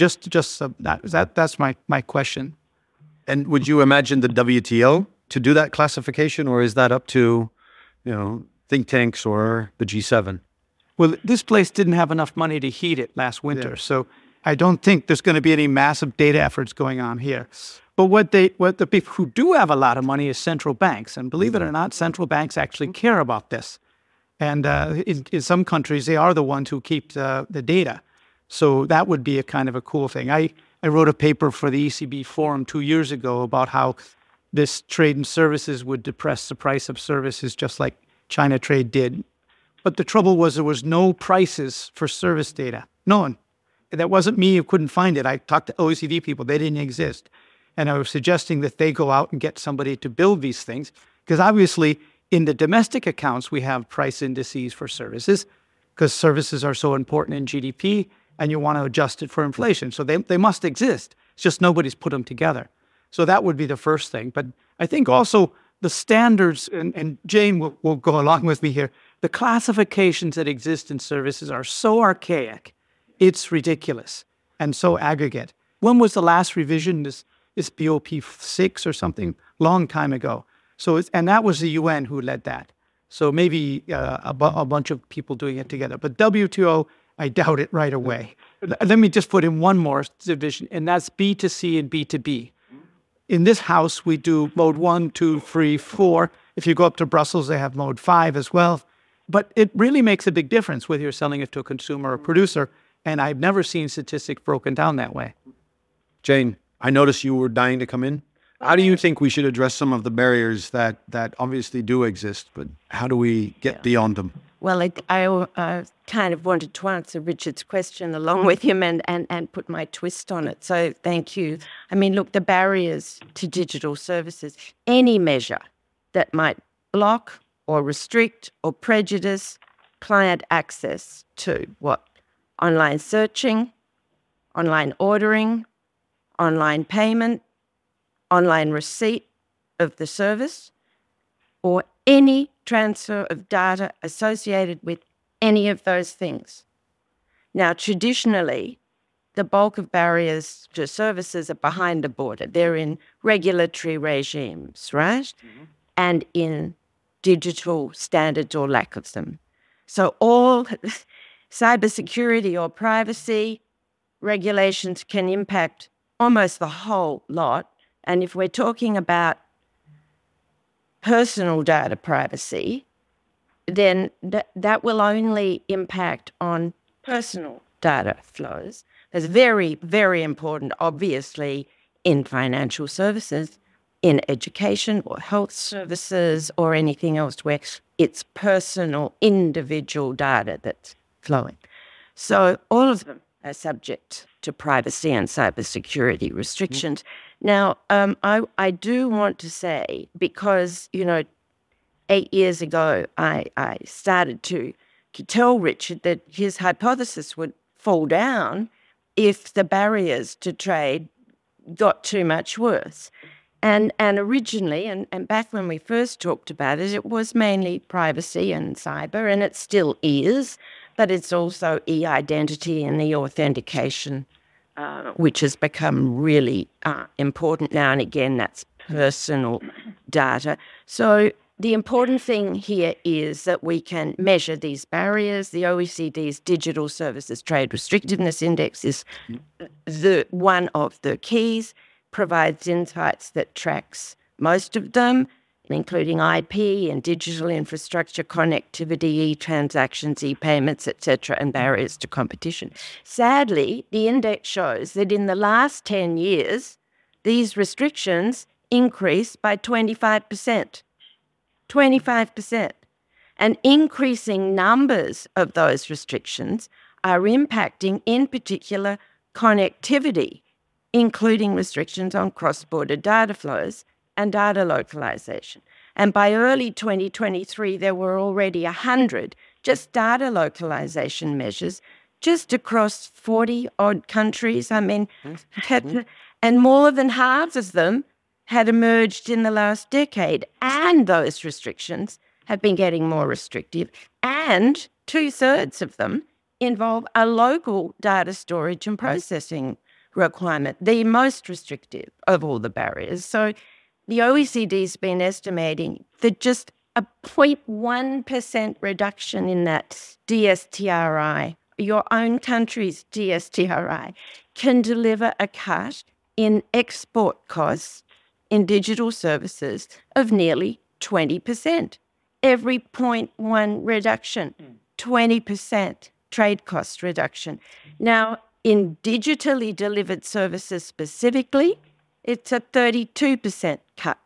that's my question. And would you imagine the WTO to do that classification, or is that up to, think tanks or the G7? Well, this place didn't have enough money to heat it last winter, so I don't think there's going to be any massive data efforts going on here. But what the people who do have a lot of money is central banks, and believe it or not, central banks actually care about this. And in some countries, they are the ones who keep the data. So that would be a kind of a cool thing. I wrote a paper for the ECB Forum 2 years ago about how this trade in services would depress the price of services just like China trade did. But the trouble was there was no prices for service data. None. That wasn't me who couldn't find it. I talked to OECD people. They didn't exist. And I was suggesting that they go out and get somebody to build these things. Because obviously, in the domestic accounts, we have price indices for services because services are so important in GDP and you want to adjust it for inflation. So they must exist. It's just nobody's put them together. So that would be the first thing. But I think also the standards, and Jane will go along with me here, the classifications that exist in services are so archaic, it's ridiculous, and so aggregate. When was the last revision? This BOP 6 or something, long time ago. And that was the UN who led that. So maybe a bunch of people doing it together. But WTO, I doubt it right away. Let me just put in one more division, and that's B2C and B2B. In this house, we do mode 1, 2, 3, 4. If you go up to Brussels, they have mode 5 as well. But it really makes a big difference whether you're selling it to a consumer or producer. And I've never seen statistics broken down that way. Jane, I noticed you were dying to come in. How do you think we should address some of the barriers that obviously do exist, but how do we get beyond them? Well, I kind of wanted to answer Richard's question along with him and put my twist on it. So thank you. I mean, look, the barriers to digital services, any measure that might block or restrict or prejudice client access to what? Online searching, online ordering, online payment, online receipt of the service, or any transfer of data associated with any of those things. Now, traditionally, the bulk of barriers to services are behind the border. They're in regulatory regimes, right? Mm-hmm. And in digital standards or lack of them. So all cybersecurity or privacy regulations can impact almost the whole lot. And if we're talking about personal data privacy, then that will only impact on personal data flows. That's very, very important, obviously, in financial services, in education or health services or anything else where it's personal, individual data that's flowing. So all of them are subject to privacy and cybersecurity restrictions. Now, I do want to say, because, 8 years ago, I started to tell Richard that his hypothesis would fall down if the barriers to trade got too much worse. And originally, and back when we first talked about it, it was mainly privacy and cyber, and it still is, but it's also e-identity and e-authentication, which has become really important now. And again, that's personal data. So the important thing here is that we can measure these barriers. The OECD's Digital Services Trade Restrictiveness Index is one of the keys, provides insights that tracks most of them, including IP and digital infrastructure, connectivity, e-transactions, e-payments, etc., and barriers to competition. Sadly, the index shows that in the last 10 years, these restrictions increased by 25%. 25%. And increasing numbers of those restrictions are impacting, in particular, connectivity, including restrictions on cross-border data flows and data localization. And by early 2023, there were already 100 just data localization measures just across 40-odd countries. I mean, and more than half of them had emerged in the last decade. And those restrictions have been getting more restrictive, and 2/3 of them involve a local data storage and processing requirement, the most restrictive of all the barriers. So the OECD's been estimating that just a 0.1% reduction in that DSTRI, your own country's DSTRI, can deliver a cut in export costs in digital services of nearly 20%. Every 0.1 reduction, 20% trade cost reduction. Now, in digitally delivered services specifically, it's a 32% cut.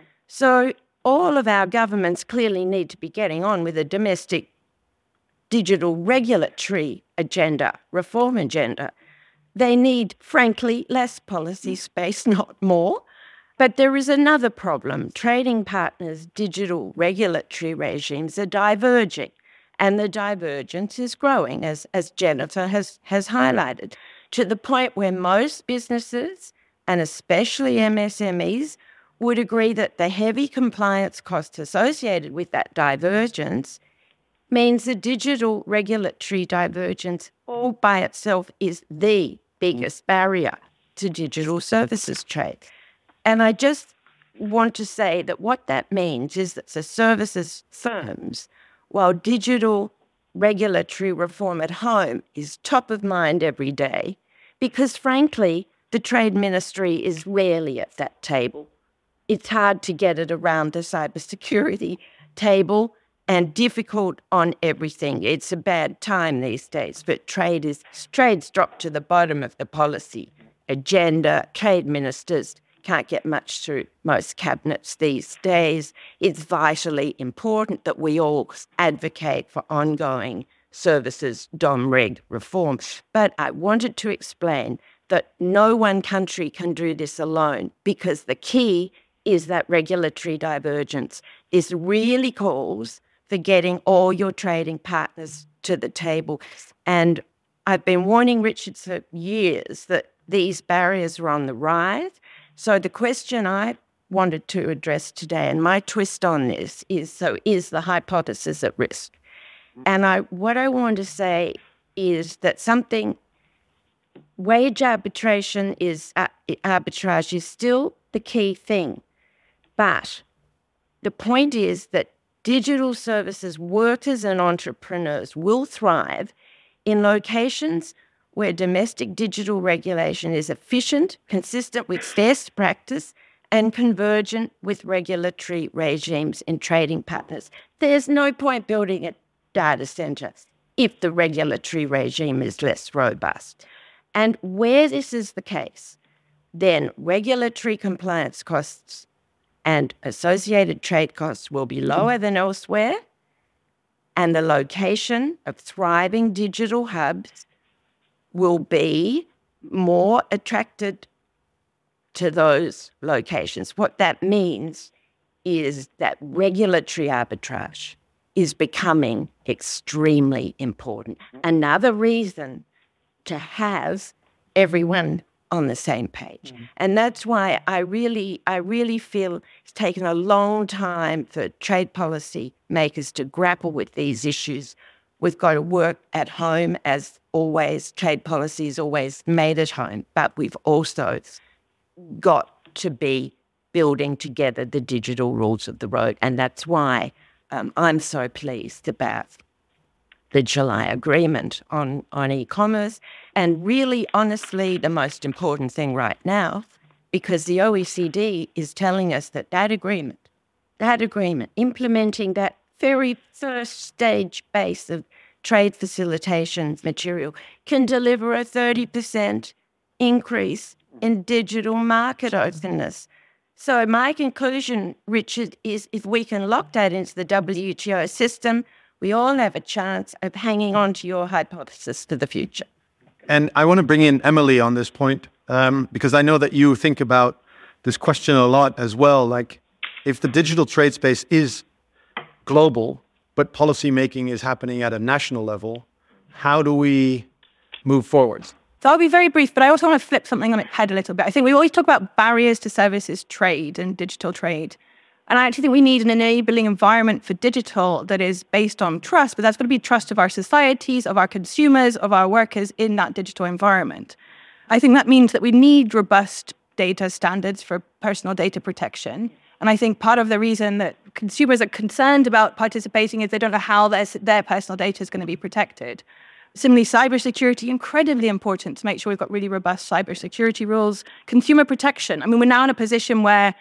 So all of our governments clearly need to be getting on with a domestic digital regulatory agenda, reform agenda. They need, frankly, less policy space, not more. But there is another problem. Trading partners' digital regulatory regimes are diverging, and the divergence is growing, as Jennifer has highlighted, to the point where most businesses, and especially MSMEs, would agree that the heavy compliance costs associated with that divergence means the digital regulatory divergence all by itself is the biggest barrier to digital services trade. And I just want to say that what that means is that the services firms, while digital regulatory reform at home is top of mind every day, because frankly, the Trade Ministry is rarely at that table. It's hard to get it around the cybersecurity table and difficult on everything. It's a bad time these days, but trade's dropped to the bottom of the policy agenda. Trade ministers can't get much through most cabinets these days. It's vitally important that we all advocate for ongoing services DomReg reform. But I wanted to explain that no one country can do this alone, because the key is that regulatory divergence. This really calls for getting all your trading partners to the table. And I've been warning Richard for years that these barriers are on the rise. So the question I wanted to address today, and my twist on this is the hypothesis at risk? And what I want to say is that wage arbitrage is still the key thing. But the point is that digital services workers and entrepreneurs will thrive in locations where domestic digital regulation is efficient, consistent with best practice, and convergent with regulatory regimes in trading partners. There's no point building a data center if the regulatory regime is less robust. And where this is the case, then regulatory compliance costs and associated trade costs will be lower than elsewhere, and the location of thriving digital hubs will be more attracted to those locations. What that means is that regulatory arbitrage is becoming extremely important. Another reason to have everyone on the same page. And that's why I really feel it's taken a long time for trade policy makers to grapple with these issues. We've got to work at home, as always. Trade policy is always made at home, but we've also got to be building together the digital rules of the road. And that's why I'm so pleased about the July agreement on e-commerce. And really, honestly, the most important thing right now, because the OECD is telling us that agreement, implementing that very first stage base of trade facilitation material, can deliver a 30% increase in digital market openness. So my conclusion, Richard, is if we can lock that into the WTO system, we all have a chance of hanging on to your hypothesis for the future. And I want to bring in Emily on this point, because I know that you think about this question a lot as well. Like, if the digital trade space is global, but policy making is happening at a national level, how do we move forward? So I'll be very brief, but I also want to flip something on its head a little bit. I think we always talk about barriers to services trade and digital trade. And I actually think we need an enabling environment for digital that is based on trust, but that's going to be trust of our societies, of our consumers, of our workers in that digital environment. I think that means that we need robust data standards for personal data protection. And I think part of the reason that consumers are concerned about participating is they don't know how their personal data is going to be protected. Similarly, cybersecurity, incredibly important to make sure we've got really robust cybersecurity rules. Consumer protection. I mean, we're now in a position where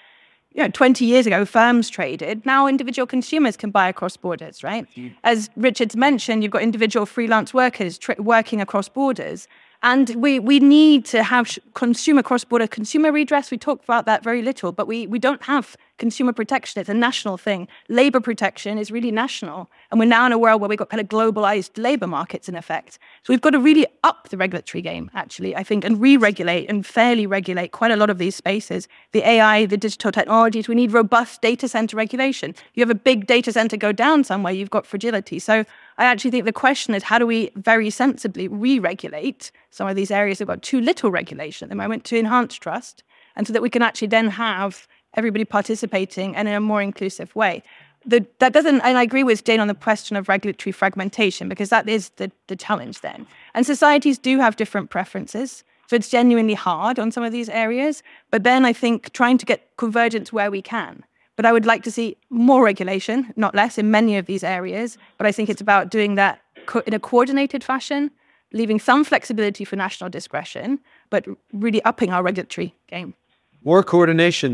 20 years ago, firms traded. Now individual consumers can buy across borders, right? As Richard's mentioned, you've got individual freelance workers working across borders. And we need to have cross-border consumer redress. We talk about that very little, but we don't have consumer protection. It's a national thing. Labor protection is really national. And we're now in a world where we've got kind of globalized labor markets in effect. So we've got to really up the regulatory game, actually, I think, and re-regulate and fairly regulate quite a lot of these spaces. The AI, the digital technologies, we need robust data center regulation. You have a big data center go down somewhere, you've got fragility. So I actually think the question is, how do we very sensibly re-regulate some of these areas that have got too little regulation at the moment to enhance trust, and so that we can actually then have everybody participating and in a more inclusive way. That doesn't, and I agree with Jane on the question of regulatory fragmentation, because that is the challenge then. And societies do have different preferences. So it's genuinely hard on some of these areas. But then I think trying to get convergence where we can. But I would like to see more regulation, not less, in many of these areas. But I think it's about doing that in a coordinated fashion, leaving some flexibility for national discretion, but really upping our regulatory game. More coordination.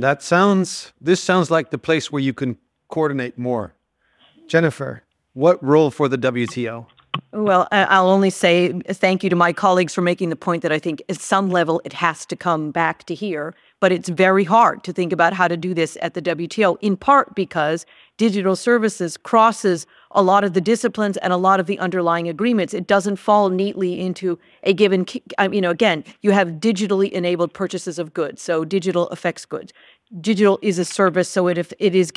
This sounds like the place where you can coordinate more. Jennifer, what role for the WTO? Well, I'll only say thank you to my colleagues for making the point that I think at some level it has to come back to here. But it's very hard to think about how to do this at the WTO, in part because digital services crosses a lot of the disciplines and a lot of the underlying agreements. It doesn't fall neatly into a given, again, you have digitally enabled purchases of goods. So digital affects goods. Digital is a service, so it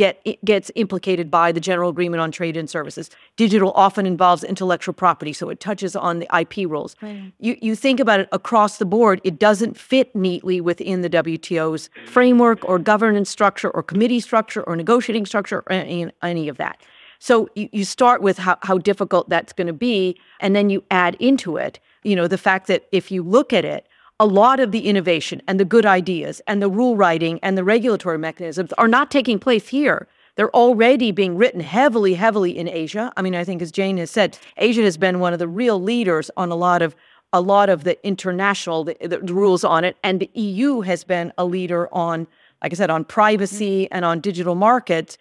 gets implicated by the General Agreement on Trade and Services. Digital often involves intellectual property, so it touches on the IP rules. Right. You think about it across the board, it doesn't fit neatly within the WTO's framework or governance structure or committee structure or negotiating structure or any of that. So you start with how difficult that's going to be, and then you add into it, the fact that if you look at it, a lot of the innovation and the good ideas and the rule writing and the regulatory mechanisms are not taking place here. They're already being written heavily in Asia. I mean, I think as Jane has said, Asia has been one of the real leaders on a lot of the international the rules on it, and the EU has been a leader on, like I said, on privacy and on digital markets.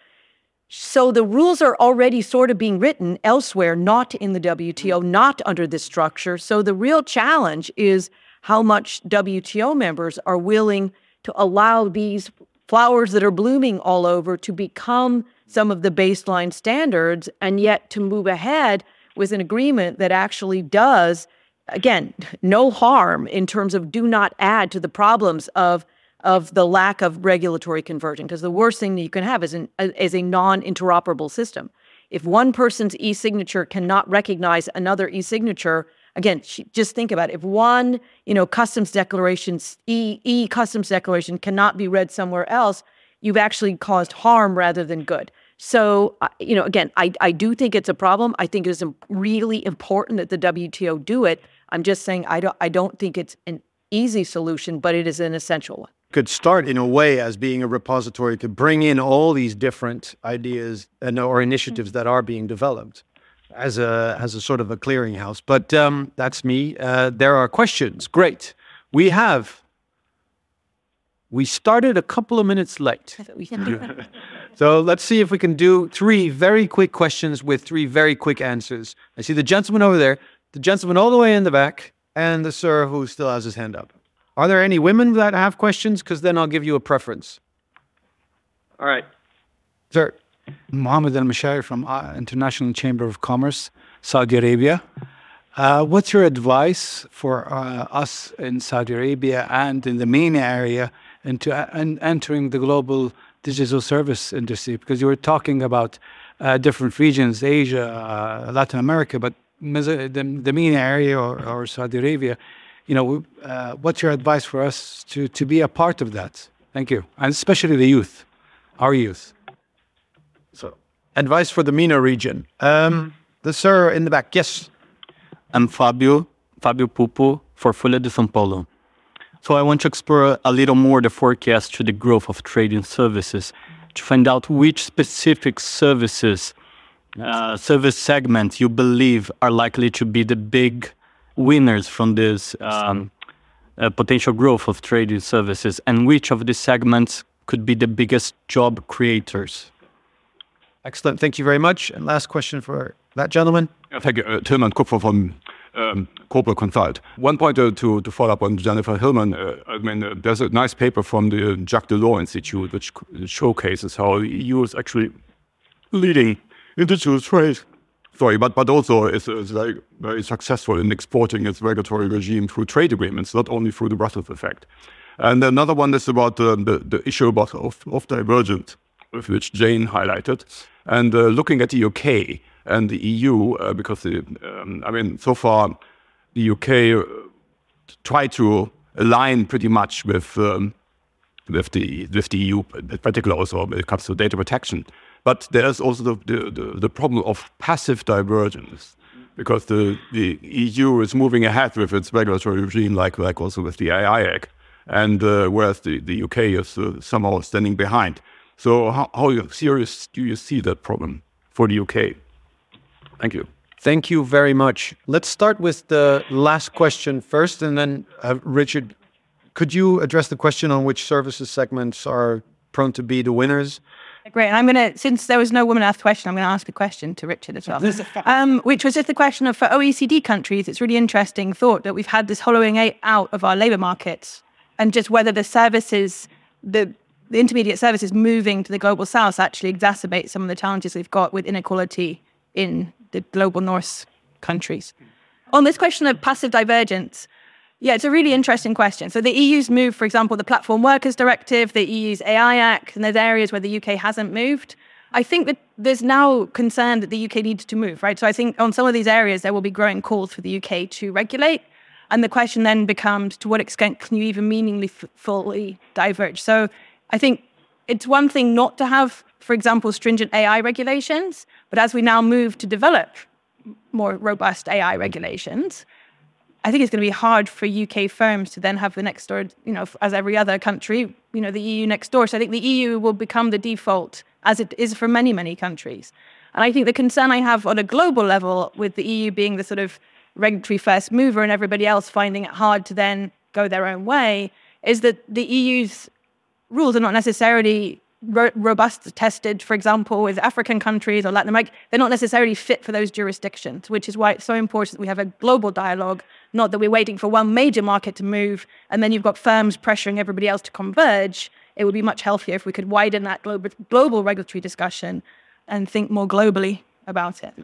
So the rules are already sort of being written elsewhere, not in the WTO, not under this structure. So the real challenge is how much WTO members are willing to allow these flowers that are blooming all over to become some of the baseline standards, and yet to move ahead with an agreement that actually does, again, no harm in terms of do not add to the problems of the lack of regulatory conversion. Because the worst thing that you can have is a non-interoperable system. If one person's e-signature cannot recognize another e-signature, again, just think about it. If one, customs declarations, e-customs declaration cannot be read somewhere else, you've actually caused harm rather than good. So, again, I do think it's a problem. I think it is really important that the WTO do it. I'm just saying I don't think it's an easy solution, but it is an essential one. Could start in a way as being a repository to bring in all these different ideas or initiatives that are being developed as a sort of a clearinghouse. But that's me. There are questions. Great. We started a couple of minutes late. So let's see if we can do 3 very quick questions with 3 very quick answers. I see the gentleman over there, the gentleman all the way in the back, and the sir who still has his hand up. Are there any women that have questions? Because then I'll give you a preference. All right. Sir. Mohammed Al-Mashair from International Chamber of Commerce, Saudi Arabia. What's your advice for us in Saudi Arabia and in the MENA area into entering the global digital service industry? Because you were talking about different regions, Asia, Latin America, but the MENA area or Saudi Arabia, what's your advice for us to be a part of that? Thank you. And especially the youth, our youth. So, advice for the MENA region. The sir in the back, yes. I'm Fabio Pupo for Folha de São Paulo. So I want to explore a little more the forecast to the growth of trading services to find out which specific service segments you believe are likely to be the big winners from this potential growth of trading services, and which of these segments could be the biggest job creators. Excellent. Thank you very much. And last question for that gentleman. Thank you. Tilman Kupfer from Corporate Consult. One point to follow up on Jennifer Hillman. There's a nice paper from the Jacques Delors Institute which showcases how the EU is actually leading in digital trade. But also is like very successful in exporting its regulatory regime through trade agreements, not only through the Brussels effect. And another one is about the issue of divergence, which Jane highlighted, and looking at the UK and the EU, because so far the UK tried to align pretty much with the EU, in particular also when it comes to data protection. But there's also the problem of passive divergence, because the EU is moving ahead with its regulatory regime, like also with the AI Act, and whereas the UK is somehow standing behind. So how serious do you see that problem for the UK? Thank you. Thank you very much. Let's start with the last question first, and then Richard, could you address the question on which services segments are prone to be the winners? Great. And I'm going to, since there was no woman asked question, I'm going to ask a question to Richard as well, which was just the question of, for OECD countries, it's really interesting thought that we've had this hollowing out of our labour markets, and just whether the services, the intermediate services moving to the global south actually exacerbate some of the challenges we've got with inequality in the global north countries. On this question of passive divergence, yeah, it's a really interesting question. So the EU's moved, for example, the Platform Workers Directive, the EU's AI Act, and there's areas where the UK hasn't moved. I think that there's now concern that the UK needs to move, right? So I think on some of these areas, there will be growing calls for the UK to regulate. And the question then becomes, to what extent can you even meaningfully diverge? So I think it's one thing not to have, for example, stringent AI regulations, but as we now move to develop more robust AI regulations, I think it's going to be hard for UK firms to then have the next door, as every other country, the EU next door. So I think the EU will become the default, as it is for many, many countries. And I think the concern I have on a global level, with the EU being the sort of regulatory first mover and everybody else finding it hard to then go their own way, is that the EU's rules are not necessarily robust tested, for example, with African countries or Latin America. They're not necessarily fit for those jurisdictions, which is why it's so important that we have a global dialogue, not that we're waiting for one major market to move and then you've got firms pressuring everybody else to converge. It would be much healthier if we could widen that global regulatory discussion and think more globally about it.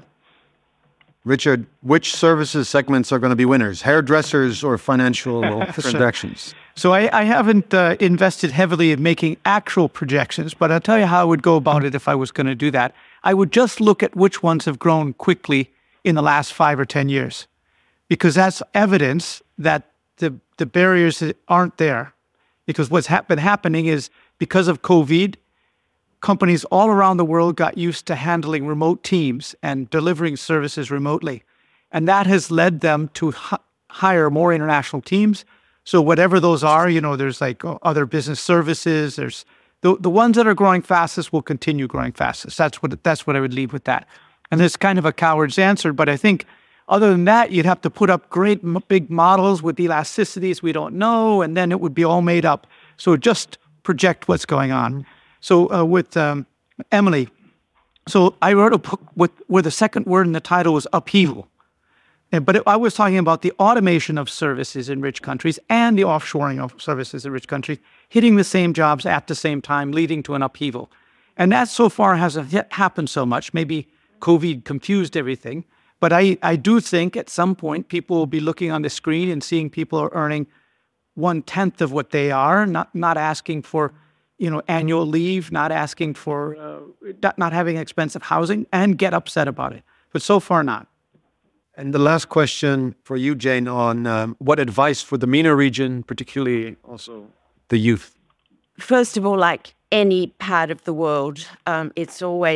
Richard, which services segments are going to be winners? Hairdressers or financial transactions? So I haven't invested heavily in making actual projections, but I'll tell you how I would go about it if I was going to do that. I would just look at which ones have grown quickly in the last 5 or 10 years, because that's evidence that the barriers aren't there. Because what's been happening is, because of COVID, companies all around the world got used to handling remote teams and delivering services remotely. And that has led them to hire more international teams. So whatever those are, there's like other business services, there's the ones that are growing fastest will continue growing fastest. That's what I would leave with that. And it's kind of a coward's answer, but I think other than that, you'd have to put up great big models with elasticities we don't know, and then it would be all made up. So just project what's going on. So with Emily, so I wrote a book where the second word in the title was upheaval. But I was talking about the automation of services in rich countries and the offshoring of services in rich countries, hitting the same jobs at the same time, leading to an upheaval. And that so far hasn't yet happened so much. Maybe COVID confused everything. But I do think at some point people will be looking on the screen and seeing people are earning 1/10 of what they are, not asking for annual leave, not asking for, not having expensive housing, and get upset about it. But so far not. And the last question for you, Jane, on what advice for the MENA region, particularly also the youth? First of all, like any part of the world, it's always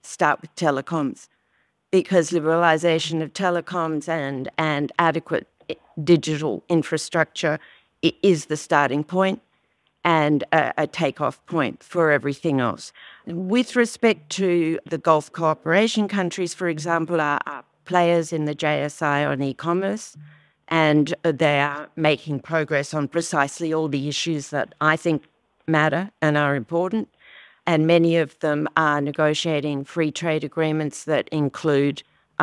start with telecoms, because liberalization of telecoms and adequate digital infrastructure is the starting point and a takeoff point for everything else. With respect to the Gulf cooperation countries, for example, are players in the JSI on e-commerce, and they are making progress on precisely all the issues that I think matter and are important. And many of them are negotiating free trade agreements that include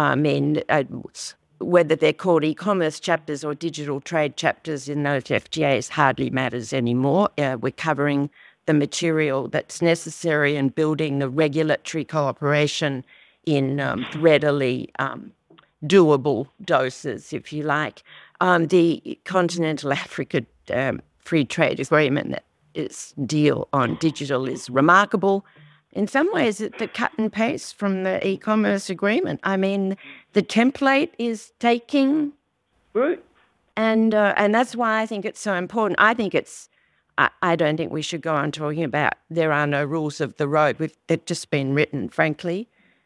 whether they're called e-commerce chapters or digital trade chapters in those FTAs hardly matters anymore. We're covering the material that's necessary and building the regulatory cooperation in readily doable doses, if you like. The Continental Africa Free Trade Agreement deal on digital is remarkable. In some ways, it's the cut and paste from the e-commerce agreement. I mean, the template is taking root, and that's why I think it's so important. I don't think we should go on talking about there are no rules of the road. They've just been written, frankly.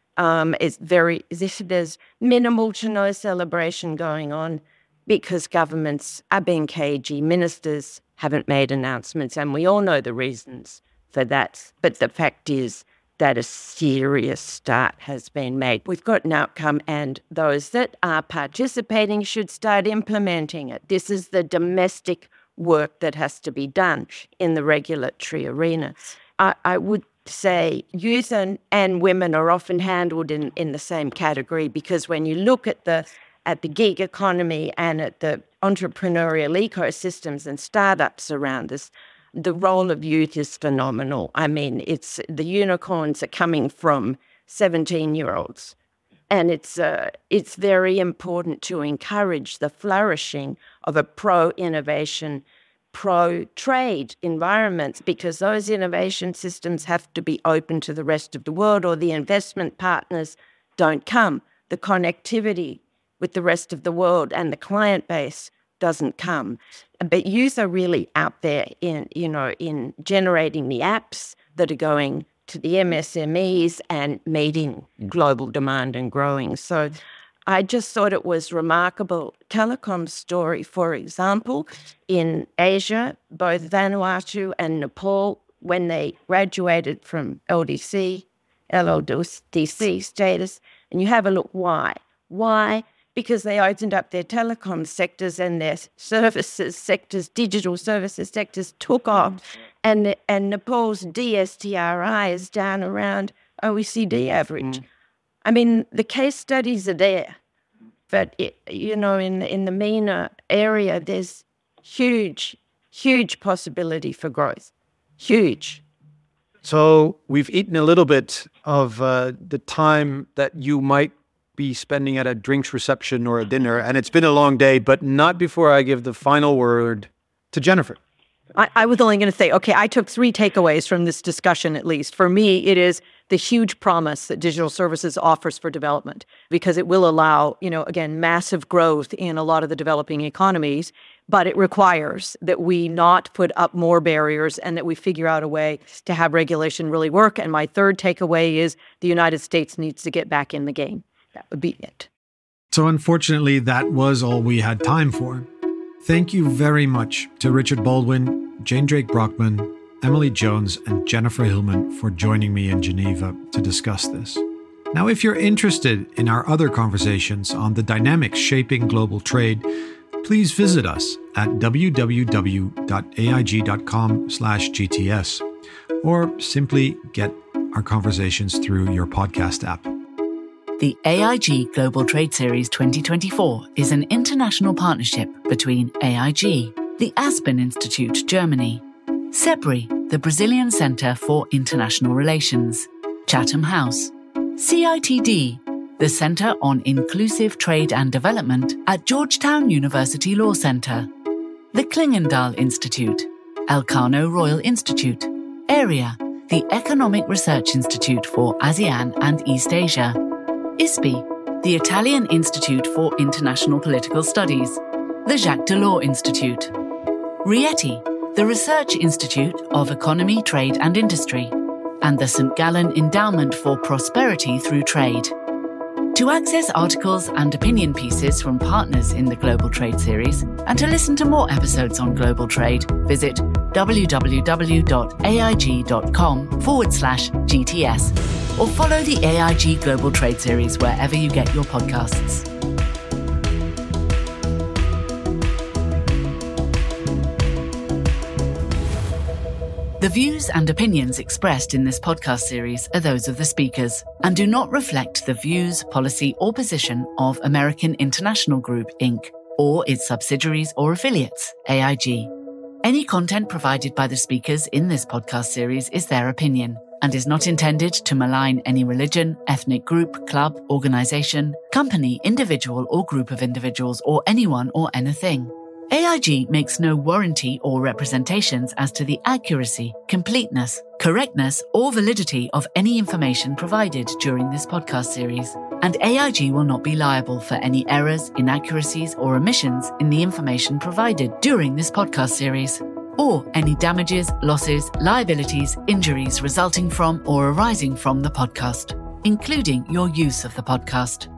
There's minimal to no celebration going on because governments are being cagey. Ministers haven't made announcements, and we all know the reasons for that. But the fact is that a serious start has been made. We've got an outcome, and those that are participating should start implementing it. This is the domestic work that has to be done in the regulatory arena. I would say youth and women are often handled in the same category, because when you look at the gig economy and at the entrepreneurial ecosystems and startups around us, the role of youth is phenomenal. I mean, the unicorns are coming from 17-year-olds. And it's very important to encourage the flourishing of a pro-innovation, pro-trade environments, because those innovation systems have to be open to the rest of the world, or the investment partners don't come. The connectivity with the rest of the world and the client base doesn't come. But youth are really out there in generating the apps that are going to the MSMEs and meeting global demand and growing. So I just thought it was remarkable. Telecom's story, for example, in Asia, both Vanuatu and Nepal, when they graduated from LDC status, and you have a look why. Why? Because they opened up their telecom sectors, and their services sectors, digital services sectors, took off. And Nepal's DSTRI is down around OECD average. I mean, the case studies are there. But, in the MENA area, there's huge possibility for growth. Huge. So we've eaten a little bit of the time that you might be spending at a drinks reception or a dinner, and it's been a long day, but not before I give the final word to Jennifer. I was only going to say, okay, I took 3 takeaways from this discussion, at least. For me, it is the huge promise that digital services offers for development, because it will allow, again, massive growth in a lot of the developing economies, but it requires that we not put up more barriers and that we figure out a way to have regulation really work. And my third takeaway is the United States needs to get back in the game. That would be it. So unfortunately, that was all we had time for. Thank you very much to Richard Baldwin, Jane Drake Brockman, Emily Jones, and Jennifer Hillman for joining me in Geneva to discuss this. Now, if you're interested in our other conversations on the dynamics shaping global trade, please visit us at www.aig.com/GTS, or simply get our conversations through your podcast app. The AIG Global Trade Series 2024 is an international partnership between AIG, the Aspen Institute, Germany, CEBRI, the Brazilian Center for International Relations, Chatham House, CITD, the Center on Inclusive Trade and Development at Georgetown University Law Center, the Klingendahl Institute, Elcano Royal Institute, AREA, the Economic Research Institute for ASEAN and East Asia, ISPI, the Italian Institute for International Political Studies, the Jacques Delors Institute, Rieti, the Research Institute of Economy, Trade and Industry, and the St. Gallen Endowment for Prosperity Through Trade. To access articles and opinion pieces from partners in the Global Trade series, and to listen to more episodes on global trade, visit www.aig.com/GTS or follow the AIG Global Trade series wherever you get your podcasts. The views and opinions expressed in this podcast series are those of the speakers and do not reflect the views, policy, or position of American International Group, Inc., or its subsidiaries or affiliates, AIG. Any content provided by the speakers in this podcast series is their opinion and is not intended to malign any religion, ethnic group, club, organization, company, individual, or group of individuals, or anyone or anything. AIG makes no warranty or representations as to the accuracy, completeness, correctness, or validity of any information provided during this podcast series, and AIG will not be liable for any errors, inaccuracies, or omissions in the information provided during this podcast series, or any damages, losses, liabilities, injuries resulting from or arising from the podcast, including your use of the podcast.